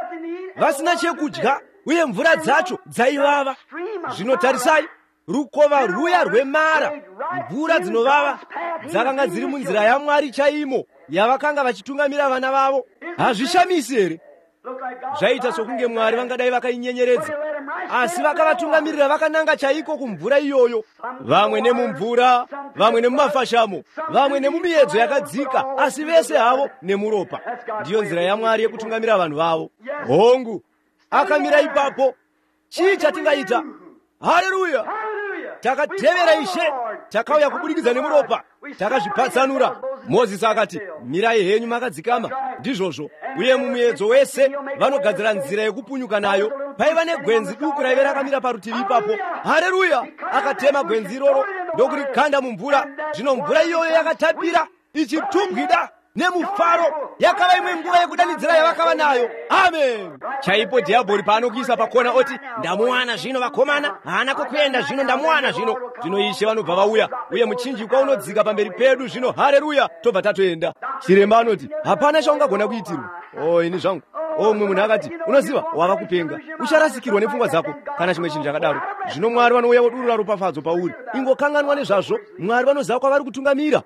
uye mvura dzacho dzaivava. Zvinotarisai, rukova ruya rwemara, mvura dzinovava dzakanga dziri munzira yaMwari chaimo yavakanga vachitungamira vana vavo. Hazvishamisi here? Zvaita sokunge Mwari vangadai vakainyenyeredza, asi vakavatungamirira vakananga chaiko kumvura iyoyo. Vamwe nemumvura, vamwe nemumafashamo, vamwe nemumiedzo yakadzika, asi vese havo nemuropa. Ndiyo nzira yaMwari yekutungamira vanhu vavo. Hongu akamira ipapo. Chii chatingaita? Haleluya! Takatevera Ishe, takauya kubudikidza nemuropa, takazvipatsanura. Mozisi akati, mirai henyu makadzikama. Ndizvozvo. Uye mumiedzo wese vanogadzira nzira yekupunyuka nayo. Paiva negwenzi duku raive rakamira parutivi ipapo. Haleluya! Akatema gwenzi iroro ndokurikanda mumvura. Zvino mvura iyoyo yakatapira ichitubwida nemufaro. Yakava imwe nguva yekudanidzira yavakava nayo. Amen. Chaipo dhiabhori paanokuisa pakona oti, ndamuwana zvino vakomana, haana kukuenda zvino ndamuwana zvino. Zvino Ishe vanobva vauya uye muchinjikwa unodzika pamberi pedu zvino. Haleluya! Tobva tatoenda. Chiremba anoti, hapana chaungagona kuitirwa. Oh, ini zvangu. Oh, mumwe munhu akati, unoziva wava kupenga, ucharasikirwa nepfungwa dzako kana chimwe chinhu chakadaro. Zvino Mwari vanouya vodurura rupafadzo pauri. Ingokanganwa nezvazvo. Mwari vanoziva kwavari kutungamira.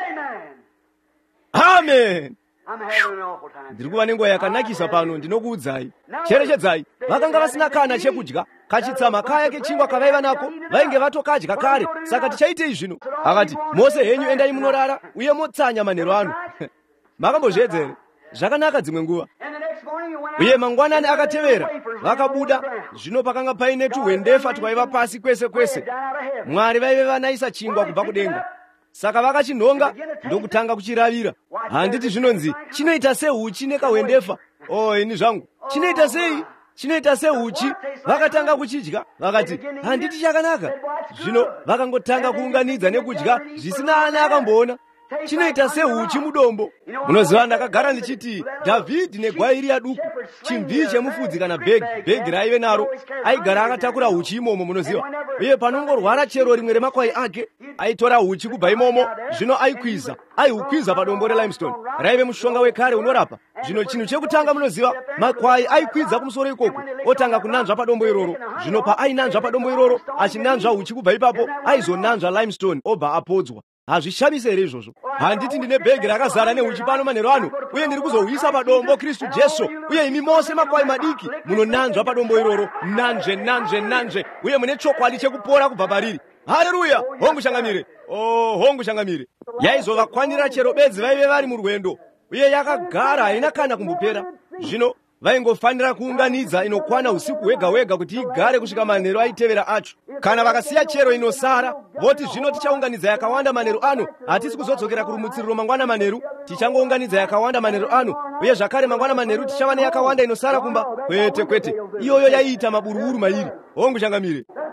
Amen. Ndiri kuva nenguva yakanakisa pano, ndinokuudzai. Cherechedzai, vakanga vasina kana chekudya, kachitsama kaya kechingwa kavaiva nako, vainge vatokadya kare. Saka tichaitei zvino? Akati, mose henyu endai munorara uye motsanya manheru ano. Makambozviedza here? Zvakanaka dzimwe nguva. Uye mangwanani akatevera, vakabuda. Zvino pakanga paine tuhwendefa twaiva pasi kwese kwese. Mwari vaive vanaisa chingwa kubva kudenga. Saka vakachinhonga ndokutanga kuchiravira. Handiti zvinonzi chinoita sehuchi nekahwendefa. Oh, ini zvangu chinoita sei? Chinoita sehuchi. Vakatanga kuchidya, vakati handiti chakanaka. Zvino vakangotanga kuunganidza nekudya zvisina ana akamboona. Chinoita sehuchi mudombo. Munoziva ndakagara ndichiti Dhavhidhi negwairiya duku, chimvi chemufudzi kana bhegi raive naro, aigara akatakura huchi imomo. Munoziva, uye panongorwara chero rimwe remakwai ake, aitora huchi kubva imomo. Zvino aihukwiza padombo relimestone, raive mushonga wekare unorapa. Zvino chinhu chekutanga munoziva, makwai aikwidza kumusoro ikoko otanga kunanzva padombo iroro. Zvino paainanzva padombo iroro achinanzva huchi kubva ipapo, aizonanzva limestone obva apodzwa. Hazvishamisi here izvozvo? Handiti ndine bhegi rakazara nehuchi pano manheru ano, uye ndiri kuzohuisa padombo Kristu Jesu, uye imi mose makwai madiki munonanzva padombo iroro. Nanzve, uye mune chokwadi chekupora kubva pariri. Haleluya! Hongu changamire. Oh, hongu changamire. Yaizovakwanira chero bedzi vaive vari murwendo, uye yakagara haina kana kumbopera. Zvino vaingofanira kuunganidza inokwana usiku hwega hwega kuti igare kusvika manheru aitevera acho. Kana vakasiya chero inosara, voti zvino tichaunganidza yakawanda manheru ano, hatisi kuzodzokera kurumutsiriro mangwana manheru, tichangounganidza yakawanda manheru ano, uye zvakare mangwana manheru tichava neyakawanda inosara kumba. Kwete, iyoyo yaiita maburuuru mairi. Hongu changamire.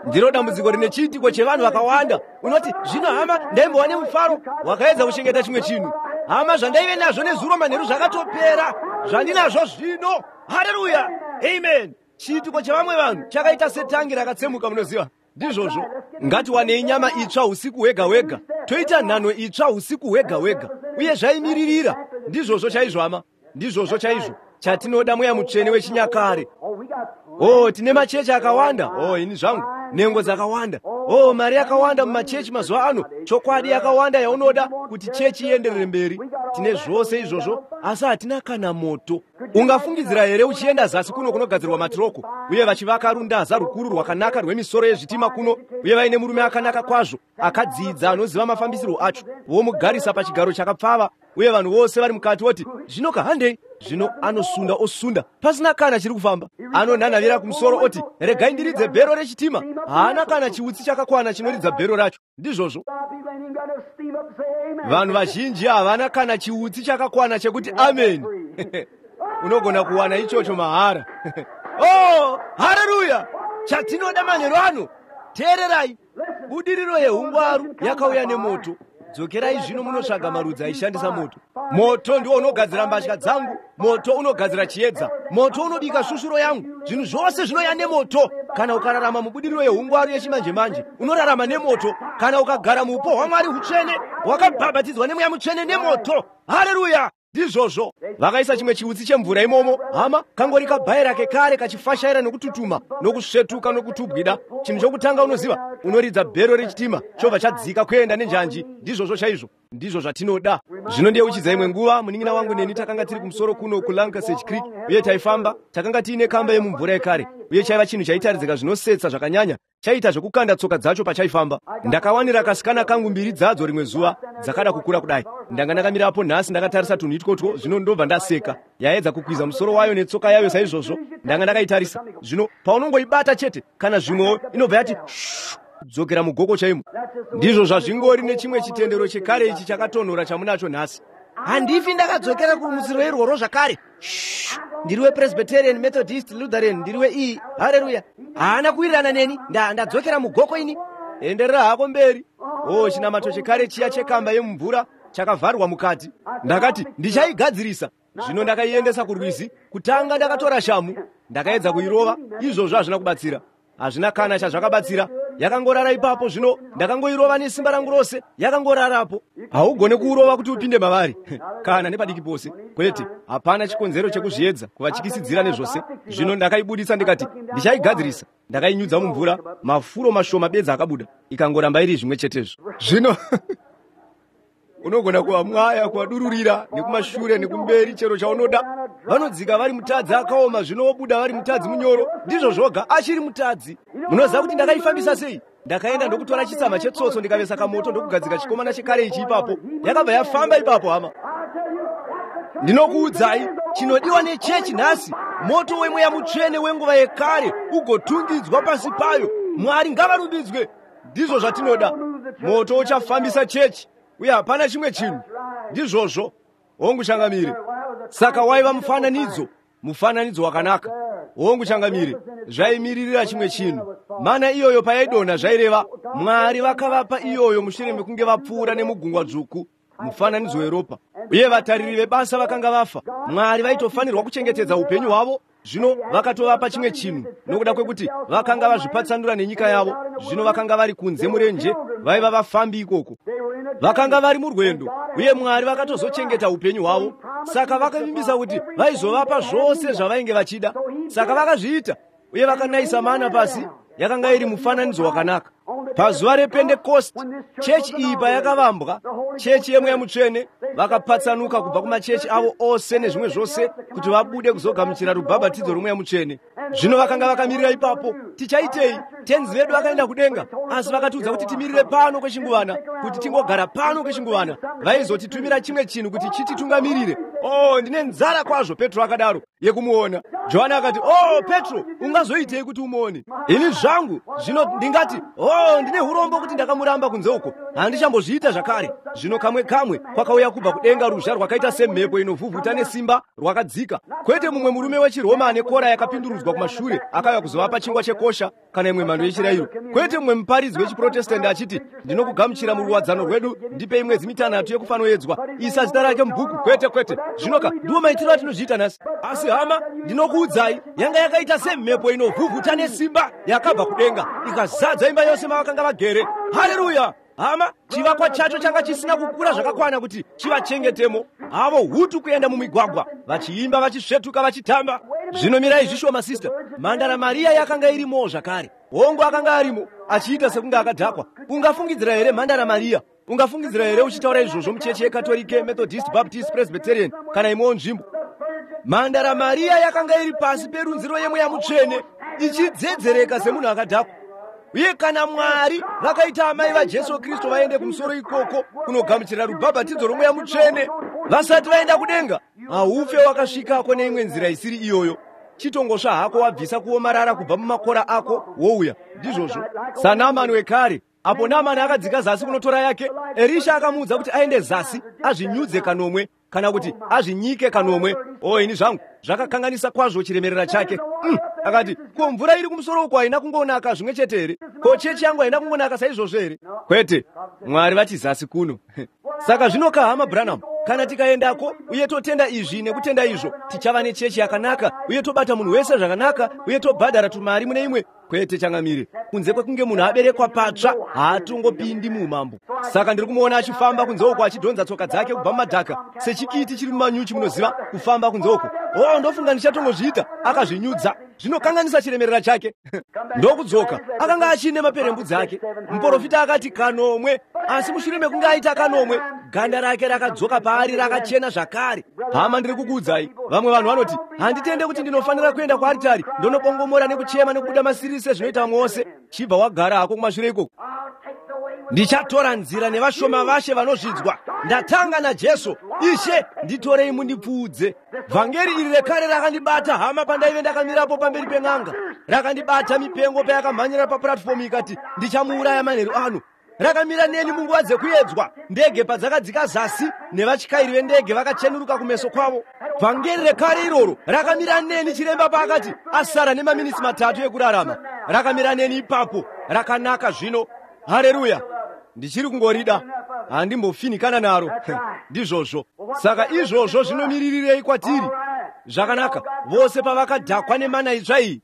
ndiro dambudziko rine chiitiko chevanhu vakawanda. Unoti zvino hama ndaimbowa nemufaro wakaedza kuchengeta chimwe chinhu. Hama zvandaive nazvo nezuro manheru zvakatopera, zvandinazvo zvino. Haleluya, amen. Chiitiko chevamwe vanhu chakaita setangi rakatsemuka, munoziva ndizvozvo. Ngatiwanei nyama itsva usiku hwega hwega, toita nhano itsva usiku hwega hwega, uye zvaimiririra. Ndizvozvo chaizvo hama, ndizvozvo chaizvo chatinoda mweya mutsvene wechinyakare. Tine machechi akawanda. Ini zvangu nhengo dzakawanda. Mari yakawanda mumachechi mazuva ano. Chokwadi yakawanda yaunoda kuti chechi ienderere mberi. Tine zvose izvozvo, asi hatina kana moto. Ungafungidzira here uchienda zasi kuno kunogadzirwa matiroko, uye vachivaka rundaza rukuru rwakanaka rwemisoro yezvitima kuno, uye vaine murume akanaka kwazvo akadzidza anoziva mafambisiro acho, vomugarisa pachigaro chakapfava, uye vanhu vose vari mukati voti zvino kahandei. Zvino anosunda osunda pasina kana chiri kufamba. Anonhanhavira kumusoro oti regai ndiridze bhero rechitima. Haana kana chiutsi chakakwana chinoridza bhero racho. Ndizvozvo vanhu vazhinji havana kana chiutsi chakakwana chekuti amen. Unogona kuwana ichocho mahara. Haleluya. Chatinoda manheru ano, teererai, budiriro yeungwaru yakauya nemoto. Dzokerai zvino munotsvaga marudzi aishandisa moto. Moto ndiwo unogadzira mbatya dzangu, moto unogadzira chiedza, moto unobika shushuro yangu. Zvinhu zvose zvinoya nemoto. Kana ukararama mubudiriro yeungwaru yechimanje manje, unorarama nemoto. Kana ukagara muupo hwaMwari hutsvene, wakabhabhatidzwa nemweya mutsvene nemoto. Haleluya. Ndizvozvo vakaisa chimwe chiutsi chemvura imomo, hama kangori kabhaira kekare kachifashaira nokututuma nokusvetuka nokutubwida. Chinhu chokutanga unoziva, unoridza bhero rechitima chobva chadzika kuenda nenjanji. Ndizvozvo chaizvo, ndizvo zvatinoda. Zvino ndiyeuchidza imwe nguva, munin'ina wangu neni takanga tiri kumusoro kuno kuLancashire Creek, uye taifamba, takanga tiine kamba yemumvura yekare, uye chaiva chinhu chaitaridzika zvinosetsa zvakanyanya, chaita zvokukanda tsoka dzacho pachaifamba. Ndakawanira kasikana kangu mbiri dzadzo rimwe zuva, dzakada kukura kudai. Ndanga ndakamirapo nhasi ndakatarisa tunhu itwotwo, zvino ndobva ndaseka. Yaedza kukwiza musoro wayo netsoka yayo saizvozvo. Ndanga ndakaitarisa. Zvino paunongoibata chete, kana zvimwewo inobva yati dzokera mugoko chaimo. Ndizvo zvazvingori nechimwe chitendero chekare ichi chakatonhora chamunacho nhasi. Handifi ndakadzokera kumusiro irworwo zvakare. Ndiriwe Presbyterian, Methodist, Lutheran, ndiriwe iyi. Haleluya. Haana kuwirirana neni, ndadzokera mugoko ini. Enderera hako mberi. Chinamato chekare chiya chekamba yemumvura chakavharwa mukati. Ndakati ndichaigadzirisa. Zvino ndakaiendesa kurwizi. Kutanga ndakatora shamu, ndakaedza kuirova. Izvozvo hazvina kubatsira. Hazvina kana chazvakabatsira. Yakangorara ipapo. Zvino ndakangoirova nesimba rangu rose, yakangorarapo. Haugone kuurova kuti upinde mavari kana nepadiki pose. Kwete, hapana chikonzero chekuzviedza kuvachikisidzira nezvose. Zvino ndakaibudisa ndikati ndichaigadzirisa. Ndakainyudza mumvura, mafuro mashoma bedza akabuda, ikangoramba iri zvimwe chetezvo. Zvino unogona kuamwaya, kuadururira nekumashure nekumberi chero chaunoda. Vanodzika vari mutadzi akaoma, zvino vobuda vari mutadzi munyoro. Ndizvo zvoga achiri mutadzi. Munoziva kuti ndakaifambisa sei? Ndakaenda ndokutora chitsama chetsotso ndikavesa kamoto ndokugadzika chikomana chekare ichi ipapo. Yakabva yafamba ipapo hama. Ndinokuudzai, chinodiwa nechechi nhasi, moto wemweya mutsvene wenguva yekare ugotungidzwa pasi payo. Mwari ngavarumbidzwe. Ndizvo zvatinoda. Moto uchafambisa chechi, uye hapana chimwe chinhu. Ndizvozvo. Hongu changamire. Saka waiva mufananidzo wakanaka. Hongu changamire. Zvaimiririra chimwe chinhu. Mana iyoyo payaidonha zvaireva, Mwari vakavapa iyoyo mushure mekunge vapfuura nemugungwa dzvuku, mufananidzo weropa. Uye vatariri vebasa vakanga vafa. Mwari vaitofanirwa kuchengetedza upenyu hwavo. Zvino vakatovapa chimwe chinhu nokuda kwekuti vakanga vazvipatsanura nenyika yavo. Zvino vakanga vari kunze murenje, vaiva vafambi ikoko. Vakanga vari murwendo, uye Mwari vakatozochengeta upenyu hwavo. Saka vakavimbisa kuti vaizovapa zvose zvavainge vachida. Saka vakazviita, uye vakanayisa mana pasi. Yakanga iri mufananidzo wakanaka. Pazuva rePentecost, chechi iyi payakavambwa, chechi yemweya mutsvene, vakapatsanuka kubva kumachechi avo ose nezvimwe zvose kuti vabude kuzogamuchira rubhabhatidzo rwemweya mutsvene. Zvino vakanga vakamirira ipapo. Tichaitei? Tenzi vedu vakaenda kudenga, asi vakatiudza kuti timirire pano kwechinguvana, kuti tingogara pano kwechinguvana. Vaizotitumira chimwe chinhu kuti chititungamirire. Ndine nzara kwazvo, Petro akadaro. yekumuona. Johani akati, oh Petro, ungazoitei kuti umuone? Ini zvangu zvino ndingati, oh ndine urombo kuti ndakamuramba kunze uko, handichambozviita zvakare. Zvino kamwe kwakauya kubva kudenga ruzha rwakaita semhepo inovhuvhuta nesimba rwakadzika. Kwete mumwe murume wechiRoma ane kora yakapindurudzwa kumashure akauya kuzovapa chingwa chekosha kana imwe mhando yechirayiro. Kwete mumwe muparidzi wechiprotestant achiti, ndinokugamuchira muruwadzano rwedu, ndipe mwedzi mitanhatu yekufanoedzwa, isa zita rake mubhuku. Kwete zvinoka ndiwo maitiro atinozviita nhasi. Asi hama, ndinokuudzai, yanga yakaita semhepo inovhuvhuta nesimba yakabva kudenga ikazadza imba yose mavakanga vagere. Haleluya! Hama, chivakwa chacho changa chisina kukura zvakakwana kuti chivachengetemo. Avo hutu kuenda mumigwagwa vachiimba, vachisvetuka, vachitamba. Zvino mirai zvishoma sister, Mhandara Mariya yakanga irimo zvakare. Hongu akanga arimo achiita sekunge akadhakwa. Ungafungidzira here Mhandara Mariya? Ungafungidzira here uchitaura izvozvo muchechi yekatolike, Methodist, Baptist, Presbyterian kana imwewo nzvimbo? Mhandara Mariya yakanga iri pasi perunziro yemweya mutsvene ichidzedzereka semunhu akadhakwa. Uye kana Mwari vakaita amai vaJesu Kristu vaende kumusoro ikoko kunogamuchira rubhabhatidzo romweya mutsvene vasati vaenda kudenga, haufe wakasvikako neimwe nzira isiri iyoyo. Chitongosva hako wabvisa kuomarara kubva mumakora ako wouya, ndizvozvo. saNamani wekare, apo Namani akadzika zasi kunotora yake, Erisha akamuudza kuti aende zasi azvinyudze kanomwe kana kuti azvinyike kanomwe. Oh, ini zvangu zvakakanganisa kwazvo chiremerera chake. Akati, ko mvura iri kumusoro uko haina kungonaka zvimwe chete here? Ko chechi yangu haina kungonaka saizvozvo here? Kwete, Mwari vati zasi kuno. Saka zvinoka hama Branham, kana tikaendako uye totenda izvi nekutenda izvo, tichava nechechi yakanaka uye tobata munhu wese zvakanaka uye tobhadhara tumari mune imwe. Kwete changamire, kunze kwekunge munhu aberekwa patsva haatongopindi muumambo. Saka ndiri kumuona achifamba kunze uko achidhonza tsoka dzake kubva mumadhaka sechikiti chiri mumanyuchi, munoziva kufamba kunze uko. Oh, ndofunga ndichatongozviita, akazvinyudza. Zvinokanganisa chiremerera chake. Ndokudzoka akanga achine maperembudzi ake. Muprofita akati kanomwe, asi mushure mekunge aita kanomwe, ganda rake rakadzoka paari rakachena zvakare. Hama, ndiri kukuudzai, vamwe vanhu vanoti handitende kuti ndinofanira kuenda kuaritari ndonopongomora nekuchema nekubuda masirisi ezvinoita mwose. Chibva wagara hako kumashure ikoko. Ndichatora nzira nevashoma vashe vanozvidzwa. Ndatanga naJesu. Ishe, nditorei mundipfuudze. Vhangeri iri rekare rakandibata hama pandaive ndakamirapo pamberi pen'anga. Rakandibata mipengo payakamhanyira papuratifomu ikati ndichamuuraya manheru anu. Rakamira neni munguva dzekuedzwa, ndege padzakadzika zasi nevatyairi vendege vakachenuruka kumeso kwavo. Vhangeri rekare iroro rakamira neni chiremba paakati asara nemaminitsi 3 ekurarama. Rakamira neni ipapo, rakanaka zvino. Haleluya! Ndichiri kungorida, handimbofinikana naro. Ndizvozvo. Saka izvozvo zvinomirirei kwatiri. Zvakanaka, vose pavakadhakwa nemana itsva iyi.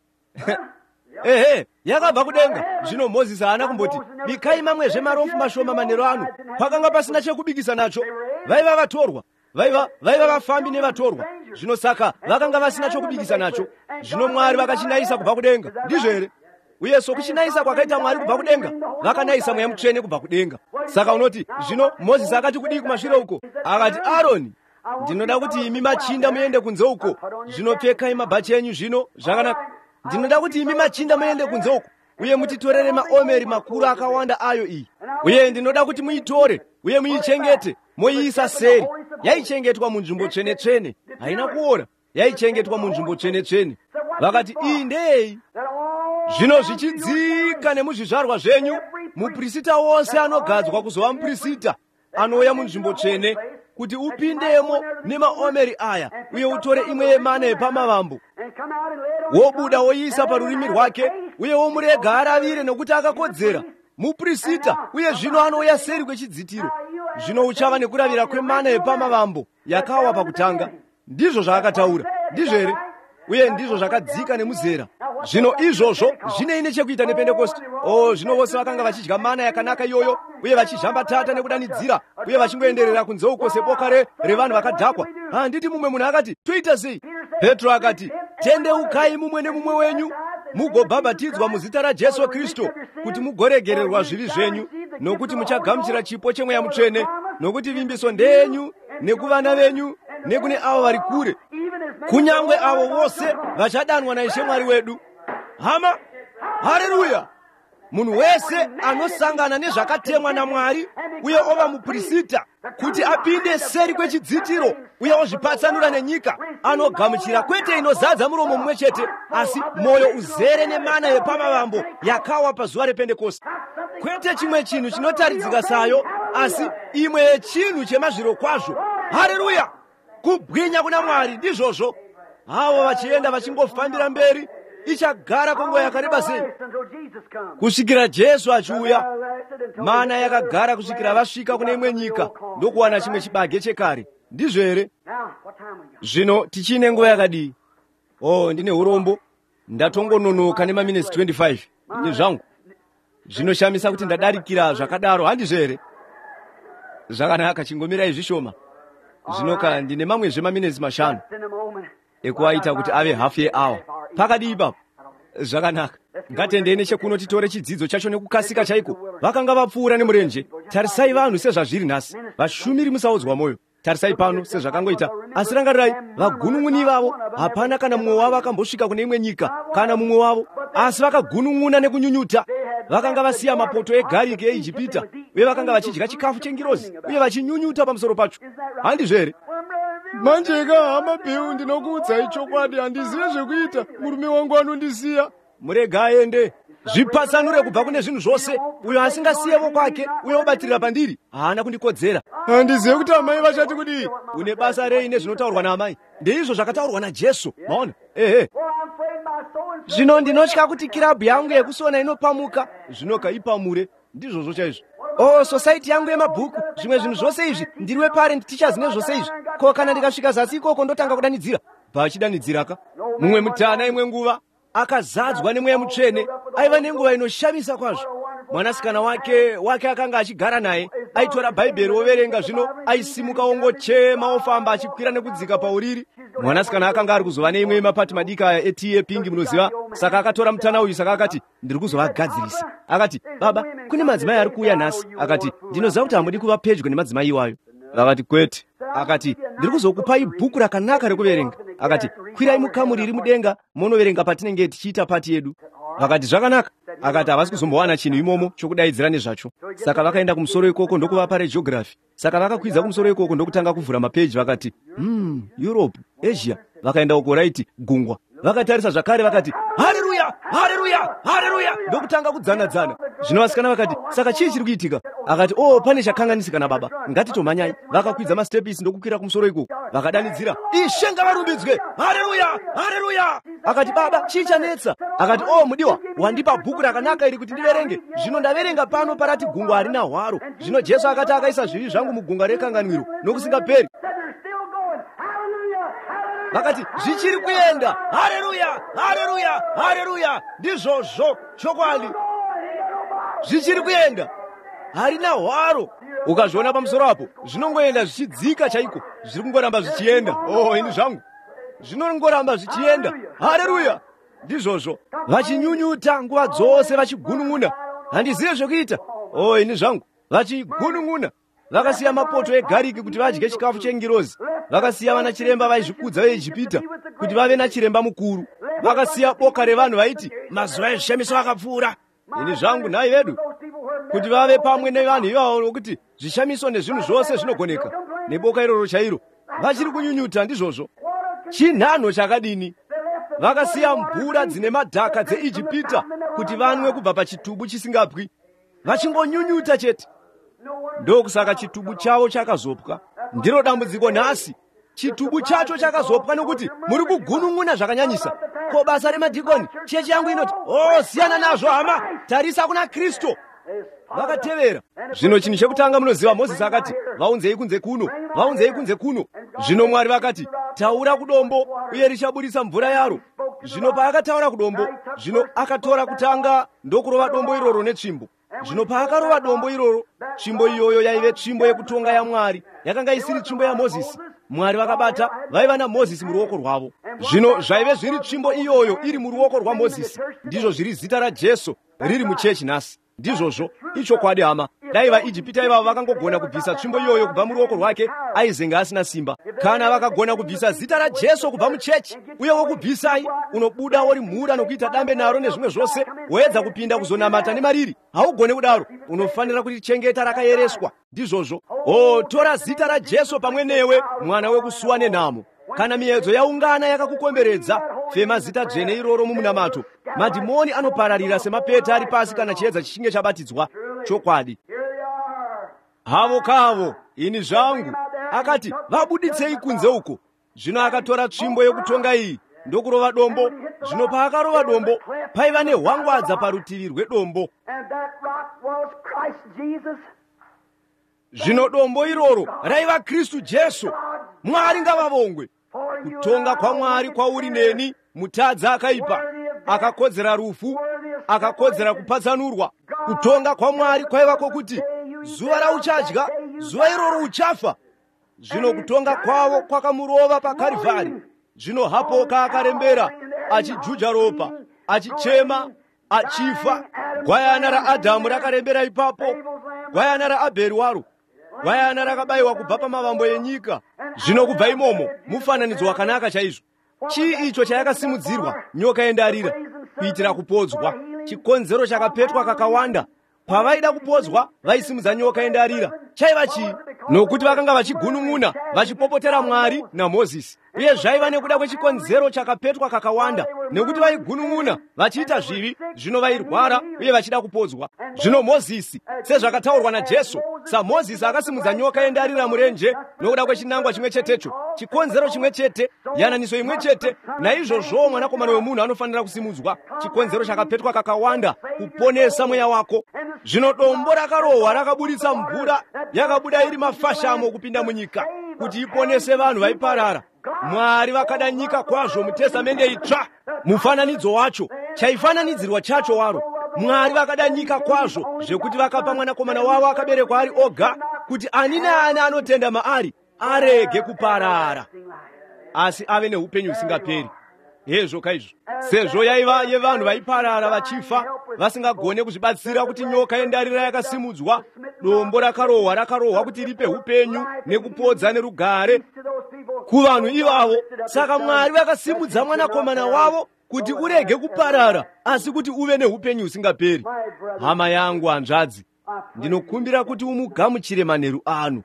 Ehe, yakabva kudenga. Zvino Mozisi haana kumboti, bikai mamwezve marofu mashoma manheru anu. Pakanga pasina chekubikisa nacho. Vaiva vatorwa. Vaiva vafambi nevatorwa. Zvino saka vakanga vasina chokubikisa nacho. Zvino Mwari vakachinayisa kubva kudenga. Ndizvo here? Uye sokuchinayisa kwakaita Mwari kubva kudenga, vakanayisa mweya mutsvene kubva kudenga. Saka unoti, zvino Mozisi akati kudii kumashure uko? Akati, Aroni, ndinoda kuti imi machinda muende kunze uko. Zvino pfekai mabhachi enyu zvino, zvakanaka. Ndinoda kuti imi machinda muende kunze uko uye mutitorere maomeri makuru akawanda ayo iyi. Uye ndinoda kuti muitore uye muichengete, moiisa seri. Yaichengetwa munzvimbo tsvene-tsvene. Haina kuora, yaichengetwa munzvimbo tsvene-tsvene. Vakati, iyi ndei? Zvino zvichidzika nemuzvizvarwa zvenyu, muprista wose anogadzwa kuzova muprista anouya munzvimbo tsvene kuti upindemo nemaomeri aya uye utore imwe yemana yepamavambo. Wobuda woiisa parurimi rwake uye womurega aravire nokuti akakodzera. Muprista uye zvino anouya seri kwechidzitiro. Zvino uchava nekuravira kwemana yepamavambo yakawa pakutanga. Ndizvo zvaakataura. Ndizvo here? Uye ndizvo zvakadzika nemuzera. Zvino izvozvo zvine nechekuita nePentekosti. Oh, zvino vose vakanga vachidya mana yakanaka iyoyo uye vachizhambatata nekudanidzira uye vachingoenderera kunze uko sepoka revanhu vakadhakwa. Handiti mumwe munhu akati, toita sei? Petro akati, tendeukai mumwe nemumwe wenyu mugobhabhatidzwa muzita raJesu Kristu kuti mugoregererwa zvivi zvenyu, nokuti muchagamuchira chipo chemweya mutsvene, nokuti vimbiso ndeyenyu nekuvana venyu nekune avo vari kure, kunyangwe avo vose vachadanwa naIshe Mwari wedu. Hama, haleluya! munhu wese anosangana nezvakatemwa naMwari uye ova muprista kuti apinde seri kwechidzitiro uye ozvipatsanura nenyika, anogamuchira kwete inozadza muromo mumwe chete, asi mwoyo uzere nemana yepamavambo yakawa pazuva rePendekosti. Kwete chimwe chinhu chinotaridzika sayo, asi imwe yechinhu chemazviro kwazvo. Haleluya! Kubwinya kuna Mwari ndizvozvo. Avo vachienda vachingofambira mberi, ichagara kwenguva yakareba sei kusvikira Jesu achiuya. Mana yakagara kusvikira vasvika kune imwe nyika ndokuwana chimwe chibage chekare. Ndizvo here? Zvino tichine nguva yakadii? Ndine urombo, ndatongononoka nemaminitsi 25 ini zvangu. Zvinoshamisa kuti ndadarikira zvakadaro, handizvo here? Zvakanaka, chingomirai zvishoma. Zvinoka ndine mamwezve maminitsi 5 ekuaita kuti ave hafu yeawa. Pakadii ipapo? Zvakanaka. Ngatendei nechekuno titore chidzidzo chacho nekukasika chaiko. Vakanga vapfuura nemurenje. Tarisai vanhu sezvazviri nhasi. Vashumiri musaudzwa mwoyo. Tarisai pano sezvakangoita. Asi rangarirai, vagunun'uni vavo hapana kana mumwe wavo akambosvika kune imwe nyika kana mumwe wavo, asi vakagunun'una nekunyunyuta. Vakanga vasiya mapoto egariki eIjipita uye vakanga vachidya chikafu chengirozi uye vachinyunyuta pamusoro pacho. Handizvo here? Manjeka hama Bheu, ndinokuudzai chokwadi, handizivi zvekuita. Murume wangu anondisiya. Murega aende. Zvipatsanure kubva kune zvinhu zvose. Uyo asingasiyevo kwake uye obatirira pandiri haana kundikodzera. Handizivi kuti amai vachati kudii. Une basa rei nezvinotaurwa naamai? Ndeizvo zvakataurwa naJesu. Maona? Ehe. Zvino ndinotya kuti kirabhu yangu yekusona inopamuka. Zvinoka ipamure. Ndizvozvo chaizvo. Society yangu yemabhuku, zvimwe zvinhu zvose izvi, ndiriwe parent teachers nezvose izvi. Ko kana ndikasvika zasi ikoko ndotanga kudanidzira. Vachidanidziraka. Mumwe mutana imwe nguva akazadzwa nemweya mutsvene, aiva nenguva inoshamisa kwazvo. Mwanasikana wake akanga achigara naye, aitora bhaibheri overenga, zvino aisimuka ongochema ofamba achikwira nekudzika pauriri. Mwanasikana akanga ari kuzova neimwe mapati madiki aya etii epingi munoziva. Saka akatora mutana uyu, saka akati, ndiri kuzovagadzirisa. Akati, baba, kune madzimai ari kuuya nhasi. Akati, ndinoziva kuti hamudi kuva pedyo nemadzimai iwayo. Akati, kwete. Akati, ndiri kuzokupai bhuku rakanaka rekuverenga. Akati, kwirai mukamuri iri mudenga munoverenga patinenge tichiita pati yedu. Vakati, zvakanaka. Akati, havasi kuzombowana chinhu imomo chokudaidzira nezvacho. Saka vakaenda kumusoro ikoko ndokuvapa regeography. Saka vakakwidza kumusoro ikoko ndokutanga kuvhura mapeji. Vakati, Europe, Asia. Vakaenda uko raiti gungwa. Vakatarisa zvakare vakati, haleluya, haleluya, haleluya, ndokutanga kudzana-dzana. Zvino vasikana vakati, saka chii chiri kuitika? Akati, pane chakanganisika nababa, ngatitomhanyai. Vakakwidza mastepisi ndokukwira kumusoro ikoko. Vakadanidzira, Ishe ngavarumbidzwe, haleluya, haleluya. Akati, baba, chii chanetsa? Akati, mudiwa, wandipa bhuku rakanaka iri kuti ndiverenge. Zvino ndaverenga pano parati gungwa harina hwaro. Zvino Jesu akati akaisa zvivi zvangu mugungwa rekanganwiro nokusingaperi. Vakati, zvichiri kuenda, haleluya, haleluya, haleluya. Ndizvozvo chokwadi, zvichiri kuenda, harina hwaro. Ukazviona pamusoro apo, zvinongoenda zvichidzika chaiko, zviri kungoramba zvichienda. Ini zvangu zvinongoramba zvichienda, haleluya. Ndizvozvo, vachinyunyuta nguva dzose, vachigunun'una. Handizive zvekuita. Ini zvangu vachigunun'una. Vakasiya mapoto egariki kuti vadye chikafu chengirozi. Vakasiya vana chiremba vaizvikudza veIjipita kuti vave nachiremba mukuru. Vakasiya boka revanhu vaiti mazuva ezvishamiso akapfuura. Ini zvangu nhai vedu kuti vave pamwe nevanhu ivavo vokuti zvishamiso nezvinhu zvose zvinogoneka neboka iroro chairo. Vachiri kunyunyuta ndizvozvo. Chinhano chakadini. Vakasiya mvura dzine madhaka dzeIjipita kuti vanwe kubva pachitubu chisingapwi. Vachingonyunyuta chete. Ndokusaka chitubu chavo chakazopwa. Ndiro dambudziko nhasi. Chitubu chacho chakazopwa nokuti muri kugunun'una zvakanyanyisa. Ko basa remadhikoni, chechi yangu inoti, siyana nazvo hama, tarisa kuna Kristu. Vakatevera. Zvino chinhu chekutanga munoziva, Mozisi akati, vaunzei kunze kuno, vaunzei kunze kuno. Zvino Mwari vakati, taura kudombo uye richaburisa mvura yaro. Zvino paakataura kudombo, zvino akatora kutanga ndokurova dombo iroro netsvimbo. Zvino paakarova dombo iroro, tsvimbo iyoyo yaive tsvimbo yekutonga yaMwari, yakanga isiri tsvimbo yaMozisi. Mwari vakabata vaiva naMozisi muruoko rwavo. Zvino zvaive zviri tsvimbo iyoyo iri muruoko rwaMozisi, ndizvo zviri zita raJesu riri muchechi nhasi. Ndizvozvo ichokwadi hama. dai vaijipita ivavo vakangogona kubvisa tsvimbo iyoyo kubva muruoko rwake, aizenga asina simba. Kana vakagona kubvisa zita raJesu kubva muchechi, uye wokubvisai unobuda wori mhura nokuita dambe naro nezvimwe zvose, woedza kupinda kuzonamata nemariri, haugone kudaro. Unofanira kutichengeta rakayereswa ndizvozvo. Tora zita raJesu pamwe newe, mwana wekusuwa nenhamo. Kana miedzo yaungana yakakukomberedza, fema zita dzvene iroro mumunamato. Madhimoni anopararira semapeta ari pasi kana chiedza chichinge chabatidzwa. Chokwadi. Havo kavo, ini zvangu. Akati, vabuditsei kunze uko. Zvino akatora tsvimbo yokutonga iyi ndokurova dombo. Zvino paakarova dombo, paiva nehwangwadza parutivi rwedombo. Zvino dombo iroro raiva Kristu Jesu. Mwari ngavavongwe. Kutonga kwaMwari kwauri neni, mutadzi akaipa, akakodzera rufu, akakodzera kupatsanurwa. Kutonga kwaMwari kwaiva kwokuti zuva rauchadya, zuva iroro uchafa. Zvino kutonga kwavo kwakamurova paKarivhari. Zvino hapoka akarembera, achijuja ropa, achichema, achifa. Gwayana raAdhamu rakarembera ipapo, gwayana raAbheri waro, gwayana rakabayiwa kubva pamavambo enyika. Zvino kubva imomo, mufananidzo wakanaka chaizvo. Chii icho chayakasimudzirwa, nyoka yendarira, kuitira kupodzwa, chikonzero chakapetwa kakawanda. Pavaida kupodzwa, vaisimudza nyoka yendarira. Chaiva chii? Nokuti vakanga vachigunun'una, vachipopotera Mwari naMozisi. Uye zvaiva nekuda kwechikonzero chakapetwa kakawanda, nekuti vaigunun'una, vachiita zvivi, zvino vairwara uye vachida kupodzwa. Zvino Mozisi, sezvakataurwa naJesu, saMozisi akasimudza nyoka yendarira murenje, nokuda kwechinangwa chimwe chetecho, chikonzero chimwe chete, yananiso imwe chete, naizvozvo Mwanakomana wemunhu anofanira kusimudzwa, chikonzero chakapetwa kakawanda, kuponesa mweya wako. Zvino dombo rakarohwa rakabuditsa mvura, yakabuda iri mafashamo kupinda munyika, kuti iponese vanhu vaiparara. Mwari vakada nyika kwazvo muTestamende itsva, mufananidzo wacho, chaifananidzirwa chacho waro. Mwari vakada nyika kwazvo, zvekuti vakapa Mwanakomana wavo akaberekwa ari oga, kuti ani naani anotenda maari arege kuparara, asi ave neupenyu husingaperi. Hezvo kaizvo, sezvo yaiva yevanhu vaiparara vachifa, vasingagone kuzvibatsira kuti nyoka yendarira yakasimudzwa, dombo rakarohwa kuti ripe upenyu nekupodza nerugare kuvanhu ivavo. Saka Mwari vakasimudza Mwanakomana wavo kuti urege kuparara, asi kuti uve neupenyu husingaperi. Hama yangu hanzvadzi, ndinokumbira kuti umugamuchire manheru anu.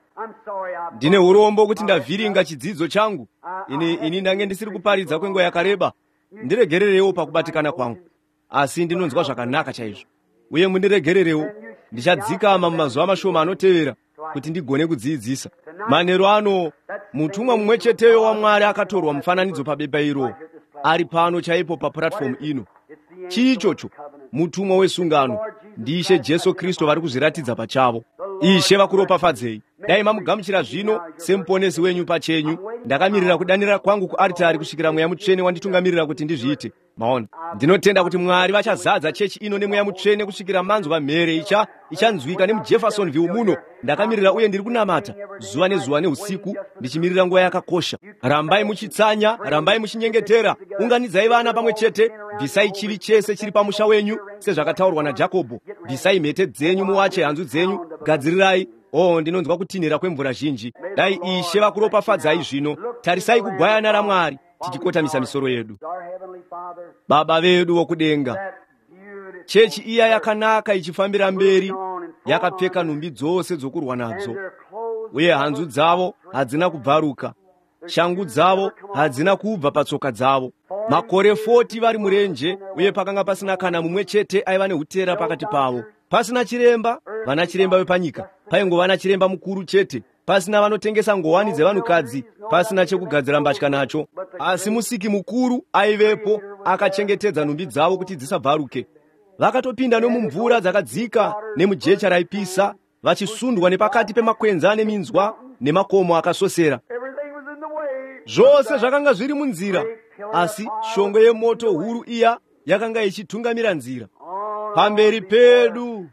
Ndine urombo kuti ndavhiringa chidzidzo changu. Ini ndange ndisiri kuparidza kwenguva yakareba. Ndiregererewo pakubatikana kwangu, asi ndinonzwa zvakanaka chaizvo. Uye mundiregererewo, ndichadzikama mumazuva mashoma anotevera kuti ndigone kudzidzisa. Manheru ano, mutumwa mumwe cheteyo waMwari akatorwa mufananidzo pabebairo, ari pano chaipo papuratifomu ino. Chiichocho, mutumwa wesungano, ndiIshe Jesu Kristu vari kuzviratidza pachavo. Ishe vakuropafadzei. Dai mamugamuchira zvino semuponesi wenyu pachenyu. Ndakamirira kudanira kwangu kuaritari kusvikira Mweya Mutsvene wanditungamirira kuti ndizviite. Maona, ndinotenda kuti Mwari vachazadza chechi ino neMweya Mutsvene kusvikira manzwa mhere ichanzwika nemuJeffersonville muno. Ndakamirira uye ndiri kunamata zuva nezuva neusiku, ndichimirira nguva yakakosha. Rambai muchitsanya, rambai muchinyengetera, unganidzai vana pamwe chete, bvisai chivi chese chiri pamusha wenyu, sezvakataurwa naJakobho. Bvisai mhete dzenyu, muwache hanzu dzenyu, gadzirirai. Ndinonzwa kutinhira kwemvura zhinji. Dai Ishe vakuropafadzai zvino. Tarisai kugwayana raMwari, tichikotamisa misoro yedu. Baba vedu wokudenga, chechi iya yakanaka ichifambira mberi, yakapfeka nhumbi dzose dzokurwa nadzo, uye hanzu dzavo hadzina kubvaruka, shangu dzavo hadzina kubva patsoka dzavo. Makore 40 vari murenje, uye pakanga pasina kana mumwe chete aiva neutera pakati pavo. Pasina chiremba, vana chiremba vepanyika, paingova nachiremba mukuru chete. Pasina vanotengesa ngowani dzevanhukadzi, pasina chekugadzira mbatya nacho. Asi musiki mukuru aivepo, akachengetedza nhumbi dzavo kuti dzisabvaruke. Vakatopinda nomumvura dzakadzika nemujecha raipisa, vachisundwa nepakati pemakwenza neminzwa nemakomo akasosera. Zvose zvakanga zviri munzira, asi shongwe yemoto huru iya yakanga ichitungamira nzira. Pamberi pedu,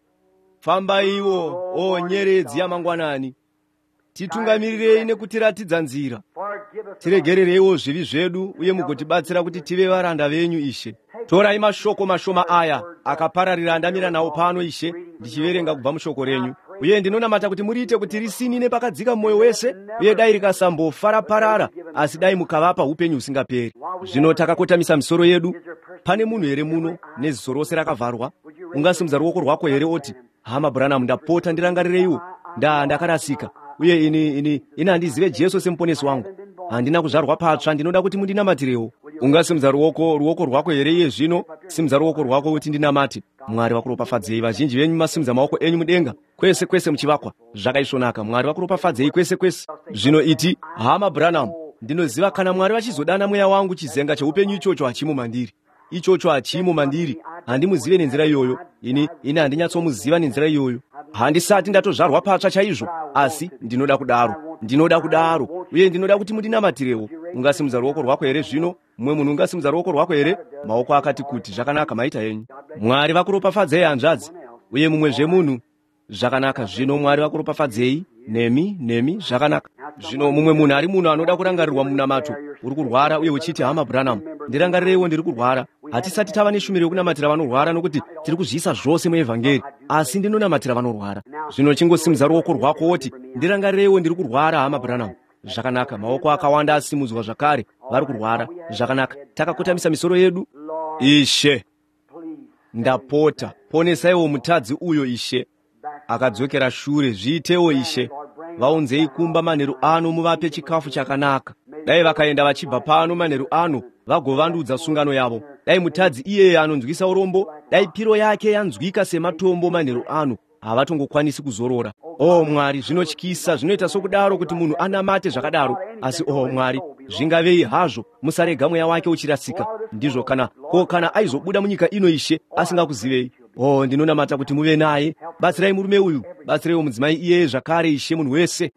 fambaiwo, nyeredzi yamangwanani. Titungamirirei nekutiratidza nzira. Tiregerereiwo zvivi zvedu, uye mugotibatsira kuti tive varanda venyu, Ishe. torai mashoko mashoma aya akapararira ndamira nawo pano Ishe ndichiverenga kubva mushoko renyu, uye ndinonamata kuti muriite kuti risinine pakadzika mwoyo wese, uye dai rikasambofara-parara, asi dai mukavapa upenyu usingaperi. Zvino takakotamisa misoro yedu. Pane munhu here muno neziso rose rakavharwa? Ungasimudza ruoko rwako here oti, hama Branham, ndapota ndirangarireiwo, ndakarasika, uye ini handizive Jesu semuponesi wangu, handina kuzvarwa patsva, ndinoda kuti mundinamatirewo. Ungasimudza ruoko rwako here iye zvino? Simudza ruoko rwako kuti ndinamate. Mwari vakuropafadzei. Vazhinji venyu masimudza maoko enyu mudenga, kwese kwese muchivakwa zvakaisvonaka. Mwari vakuropafadzei kwese kwese. Zvino iti, hama Branham, ndinoziva kana Mwari vachizodana mweya wangu, chizenga cheupenyu ichocho hachimo mandiri. Ichocho hachimo mandiri. Handimuzive nenzira iyoyo. Ini handinyatsomuziva nenzira iyoyo. Handisati ndatozvarwa patsva chaizvo, asi ndinoda kudaro, uye ndinoda kuti mundinamatirewo. Ungasimudza ruoko rwako here zvino? Mumwe munhu ungasimudza ruoko rwako here? Maoko akati kuti, zvakanaka, maita henyu. Mwari vakuropafadzei hanzvadzi. Uye mumwezve munhu, zvakanaka. Zvino Mwari vakuropafadzei. Nemi, zvakanaka. Zvino mumwe munhu ari muno anoda kurangarirwa munamato, uri kurwara uye uchiti, hama Branham, ndirangarireiwo ndiri kurwara. Hatisati tava neshumiro yokunamatira vanorwara, nokuti tiri kuzviisa zvose muevhangeri, asi ndinonamatira vanorwara. Zvino chingosimudza ruoko rwako woti, ndirangarireiwo ndiri kurwara, hama Branham. Zvakanaka. Maoko akawanda asimudzwa zvakare, vari kurwara. Zvakanaka. Takakotamisa misoro yedu. Ishe, ndapota ponesaiwo mutadzi uyo Ishe, akadzokera shure. Zviitewo Ishe, vaunzei kumba manheru ano, muvape chikafu chakanaka. Dai vakaenda vachibva pano manheru ano, vagovandudza sungano yavo. Dai mutadzi iyeye anonzwisa urombo, dai piro yake yanzwika sematombo manheru ano, havatongokwanisi kuzorora. Mwari, zvinotyisa, zvinoita sokudaro kuti munhu anamate zvakadaro, asi Mwari, zvingavei hazvo, musarega mweya wake uchirasika. Ndizvo kana aizobuda munyika ino Ishe asingakuzivei. Ndinonamata kuti muve naye. Batsirai murume uyu, batsiraiwo mudzimai iyeye zvakare Ishe, munhu wese.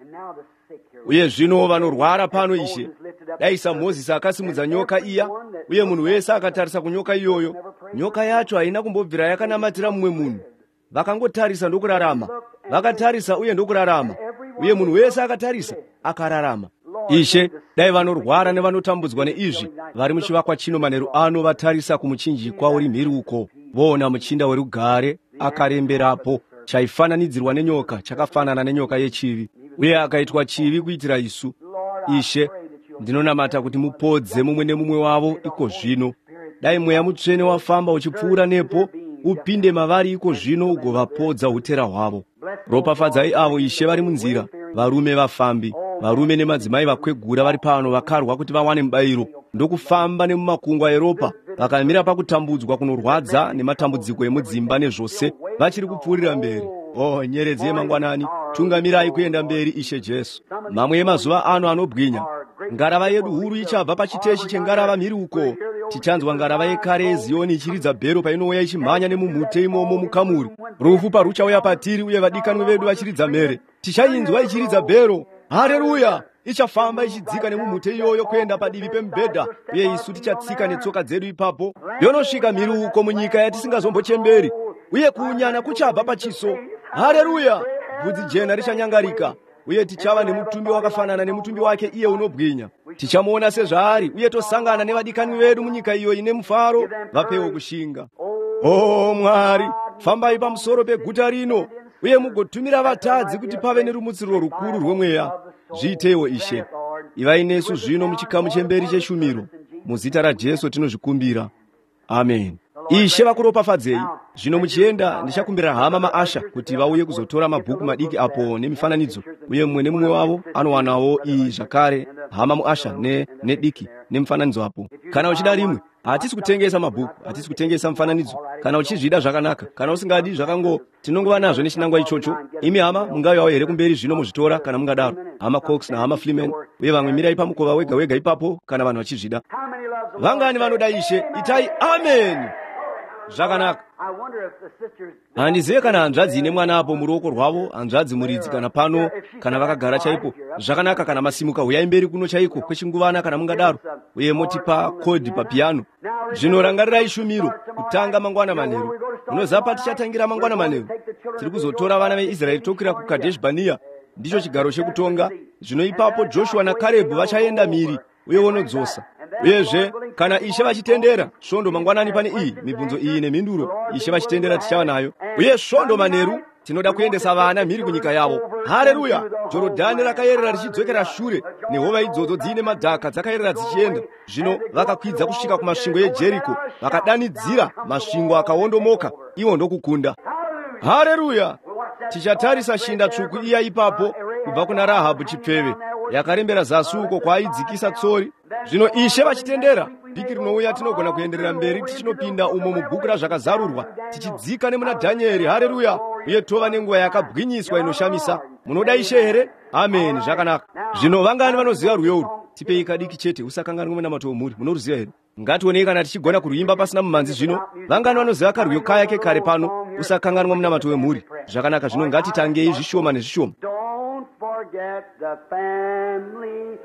Uye zvino vanorwara pano Ishe, dai saMozisi akasimudza nyoka iya, uye munhu wese akatarisa kunyoka iyoyo, nyoka yacho haina kumbobvira yakanamatira mumwe munhu. Vakangotarisa ndokurarama, vakatarisa uye ndokurarama, uye munhu wese akatarisa akararama. Ishe, dai vanorwara nevanotambudzwa neizvi vari muchivakwa chino manheru ano vatarisa kumuchinjikwa uri mhiri uko, voona muchinda werugare akaremberapo, chaifananidzirwa nenyoka, chakafanana nenyoka yechivi, uye akaitwa chivi kuitira isu. Ishe, ndinonamata kuti mupodze mumwe nemumwe wavo iko zvino. Dai mweya mutsvene wafamba uchipfuura nepo, upinde mavari iko zvino ugovapodza utera hwavo. Ropafadzai avo Ishe vari munzira, varume vafambi, varume nemadzimai vakwegura vari pano, vakarwa kuti vawane mubayiro, ndokufamba nemumakungwa eropa, vakamira pakutambudzwa kunorwadza nematambudziko emudzimba nezvose, vachiri kupfuurira mberi. Nyeredzi yemangwanani, tungamirai kuenda mberi Ishe Jesu. Mamwe emazuva ano anobwinya, ngarava yedu huru ichabva pachiteshi chengarava mhiri uko. Tichanzwa ngarava yekare yeZioni ichiridza bhero painouya ichimhanya nemumhute imomo mukamuri. Rufu paruchauya patiri, uye vadikanwi vedu vachiridza mhere. Tichainzwa ichiridza bhero. Haleluya! Ichafamba ichidzika nemumhute iyoyo kuenda padivi pemubhedha, uye isu tichatsika netsoka dzedu ipapo. Yonosvika mhiri uko munyika yatisingazombochemberi, uye kuunyana kuchabva pachiso. Haleluya! Bvudzi jena richanyangarika, uye tichava nemutumbi wakafanana nemutumbi wake iye unobwinya. Tichamuona sezvaari, uye tosangana nevadikanwi vedu munyika iyo ine mufaro, vapewo kushinga. Mwari, fambai pamusoro peguta rino, uye mugotumira vatadzi kuti pave nerumutsiro rukuru rwemweya. Zviitewo Ishe. Ivai nesu zvino muchikamu chemberi cheshumiro. Muzita raJesu tinozvikumbira. Amen. Ishe vakuropafadzei. Zvino muchienda ndichakumbira hama maasha kuti vauye kuzotora mabhuku madiki apo nemifananidzo, uye mumwe nemumwe wavo anowanawo iyi zvakare, hama muasha nediki nemifananidzo apo. Kana uchida rimwe, hatisi kutengesa mabhuku, hatisi kutengesa mifananidzo. Kana uchizvida zvakanaka, kana usingadi tinongova nazvo nechinangwa ichocho. Imi hama mungauyawo here kumberi zvino muzvitora kana mungadaro. Hama Cox nahama Fleeman, uye vamwe mirai pamukova wega wega ipapo kana vanhu vachizvida. Vangani vanoda Ishe? Itai amen. Zvakanaka. Handizive kana hanzvadzi ine mwana apo muruoko rwavo, hanzvadzi muridzi kana pano, kana vakagara chaipo. Zvakanaka kana masimuka, huyai mberi kuno chaiko kwechinguvana kana mungadaro, uye motipa kodhi papiano. Zvino rangarirai shumiro kutanga mangwana manheru. Munoziva tichatangira mangwana manheru. Tiri kuzotora vana veIsraeri tokwira kuKadesh Bhaneya, ndicho chigaro chekutonga. Zvino ipapo Joshua naKarebhu vachaenda mhiri, uye vonodzosa. Uyezve kana ishe vachitendera svondo mangwanani pane iyi mibvunzo iyi nemhinduro ishe vachitendera tichava nayo, uye svondo manheru tinoda kuendesa vana mhiri kunyika yavo. Haleluya! Jorodhani rakayerera richidzokera shure, nehova idzodzo dziine madhaka dzakayerera dzichienda. Zvino vakakwidza kusvika kumasvingo eJeriko, vakadanidzira, masvingo akaondomoka, ivo ndokukunda. Haleluya! Tichatarisa shinda tsvuku iya ipapo kubva kuna Rahabhu chipfeve, yakarembera zasi uko kwaaidzikisa tsori. Zvino ishe vachitendera, vhiki rinouya tinogona kuenderera mberi tichinopinda umo mubhuku razvakazarurwa, tichidzika nemuna Dhanieri. Haleluya! Uye tova nenguva yakabwinyiswa inoshamisa. Munoda ishe here? Amen. Zvakanaka. Zvino vangani vanoziva rwiyo urwu? Tipei kadiki chete, usakanganwe munamato womhuri. Munoruziva here? Ngationei kana tichigona kuruimba pasina mumanzi. Zvino vangani vanoziva karwiyo kaya kekare pano, usakanganwa munamato wemhuri. Zvakanaka. Zvino ngatitangei zvishoma nezvishoma. Don't forget the family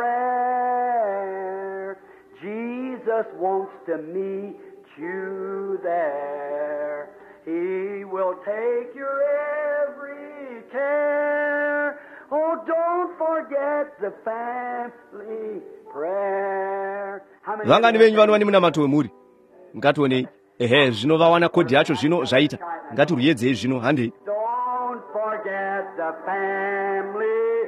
prayer. Jesus wants to meet you there. He will take your every care. Oh, don't forget the family prayer. Vangani venyu vanowani munamato wemhuri? Ngationei. Ehe, zvino vawana kodhi yacho zvino zvaita. Ngatiruyedzei zvino handei. Don't forget the family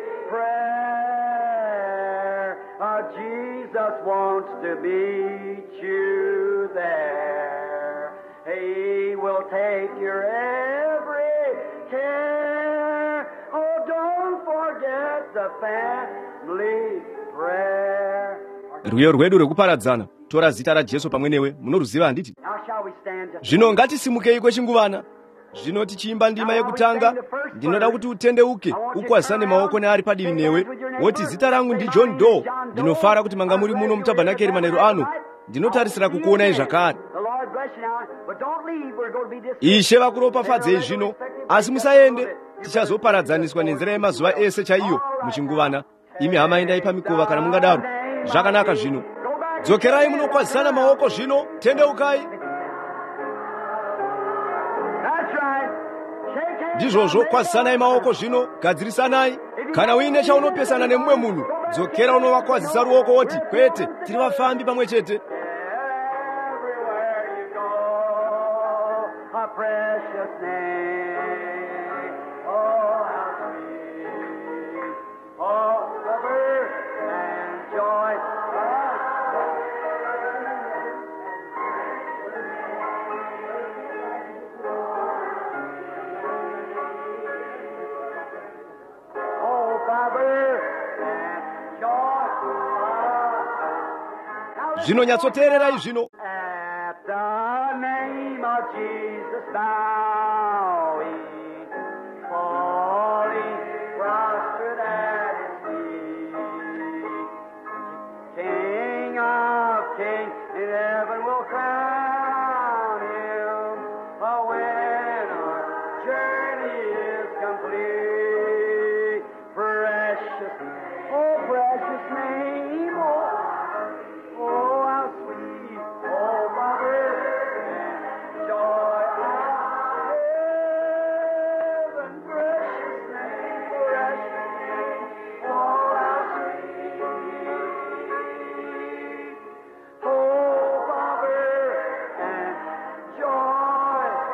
prayer. Jesus wants to meet you there. He will take your every care. Oh, don't forget the family prayer. Rwiyo rwedu rwekuparadzana, tora zita raJesu pamwe newe, munoruziva handiti? Now shall we stand just Zvino ngatisimukei kwechinguvana. Zvino tichiimba ndima yekutanga, ndinoda kuti utendeuke, ukwazisane maoko neari padivi newe, woti zita rangu ndi John Doe, ndinofara kuti manga muri muno mutabhanakeri manheru ano, ndinotarisira kukuonai zvakare. the Lord bless you now, but don't leave. We're going to be dismissed. Ishe vakuropafadzei zvino, asi musaende, tichazoparadzaniswa nenzira yemazuva ese chaiyo muchinguvana. Imi hama endai pamikova kana mungadaro. Zvakanaka zvino. Dzokerai munokwazisana maoko zvino, tendeukai. That's right. Shake hands. Ndizvozvo, kwazisanai maoko zvino, gadzirisanai. Kana uine chaunopesana nemumwe munhu, dzokera unovakwazisa ruoko woti, kwete, tiri vafambi pamwe chete. Everywhere you go, a precious name. Oh, how sweet. Oh, the birth and joy. Oh, the birth and joy. Zvino nyatsoteererai zvino. At the name of Jesus bowing, falling prostrate at His feet. King of kings in heaven will crown Him when our journey is complete. Precious, oh precious name, oh how sweet, oh mother and joy of heaven. Precious name, oh how sweet, oh mother and joy of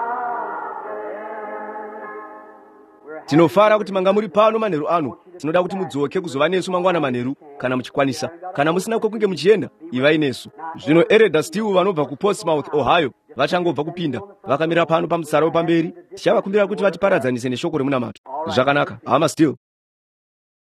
heaven. Tinofara kuti manga muri pano manheru ano. Tinoda kuti mudzoke kuzova nesu mangwana manheru kana muchikwanisa. Kana musina kwekunge muchienda, ivai nesu. Zvino Elder Steve vanobva kuPortsmouth, Ohio, vachangobva kupinda. Vakamira pano pamutsara wepamberi. Tichavakumbira kuti vatiparadzanise neshoko remunamato. Zvakanaka, hama Steve.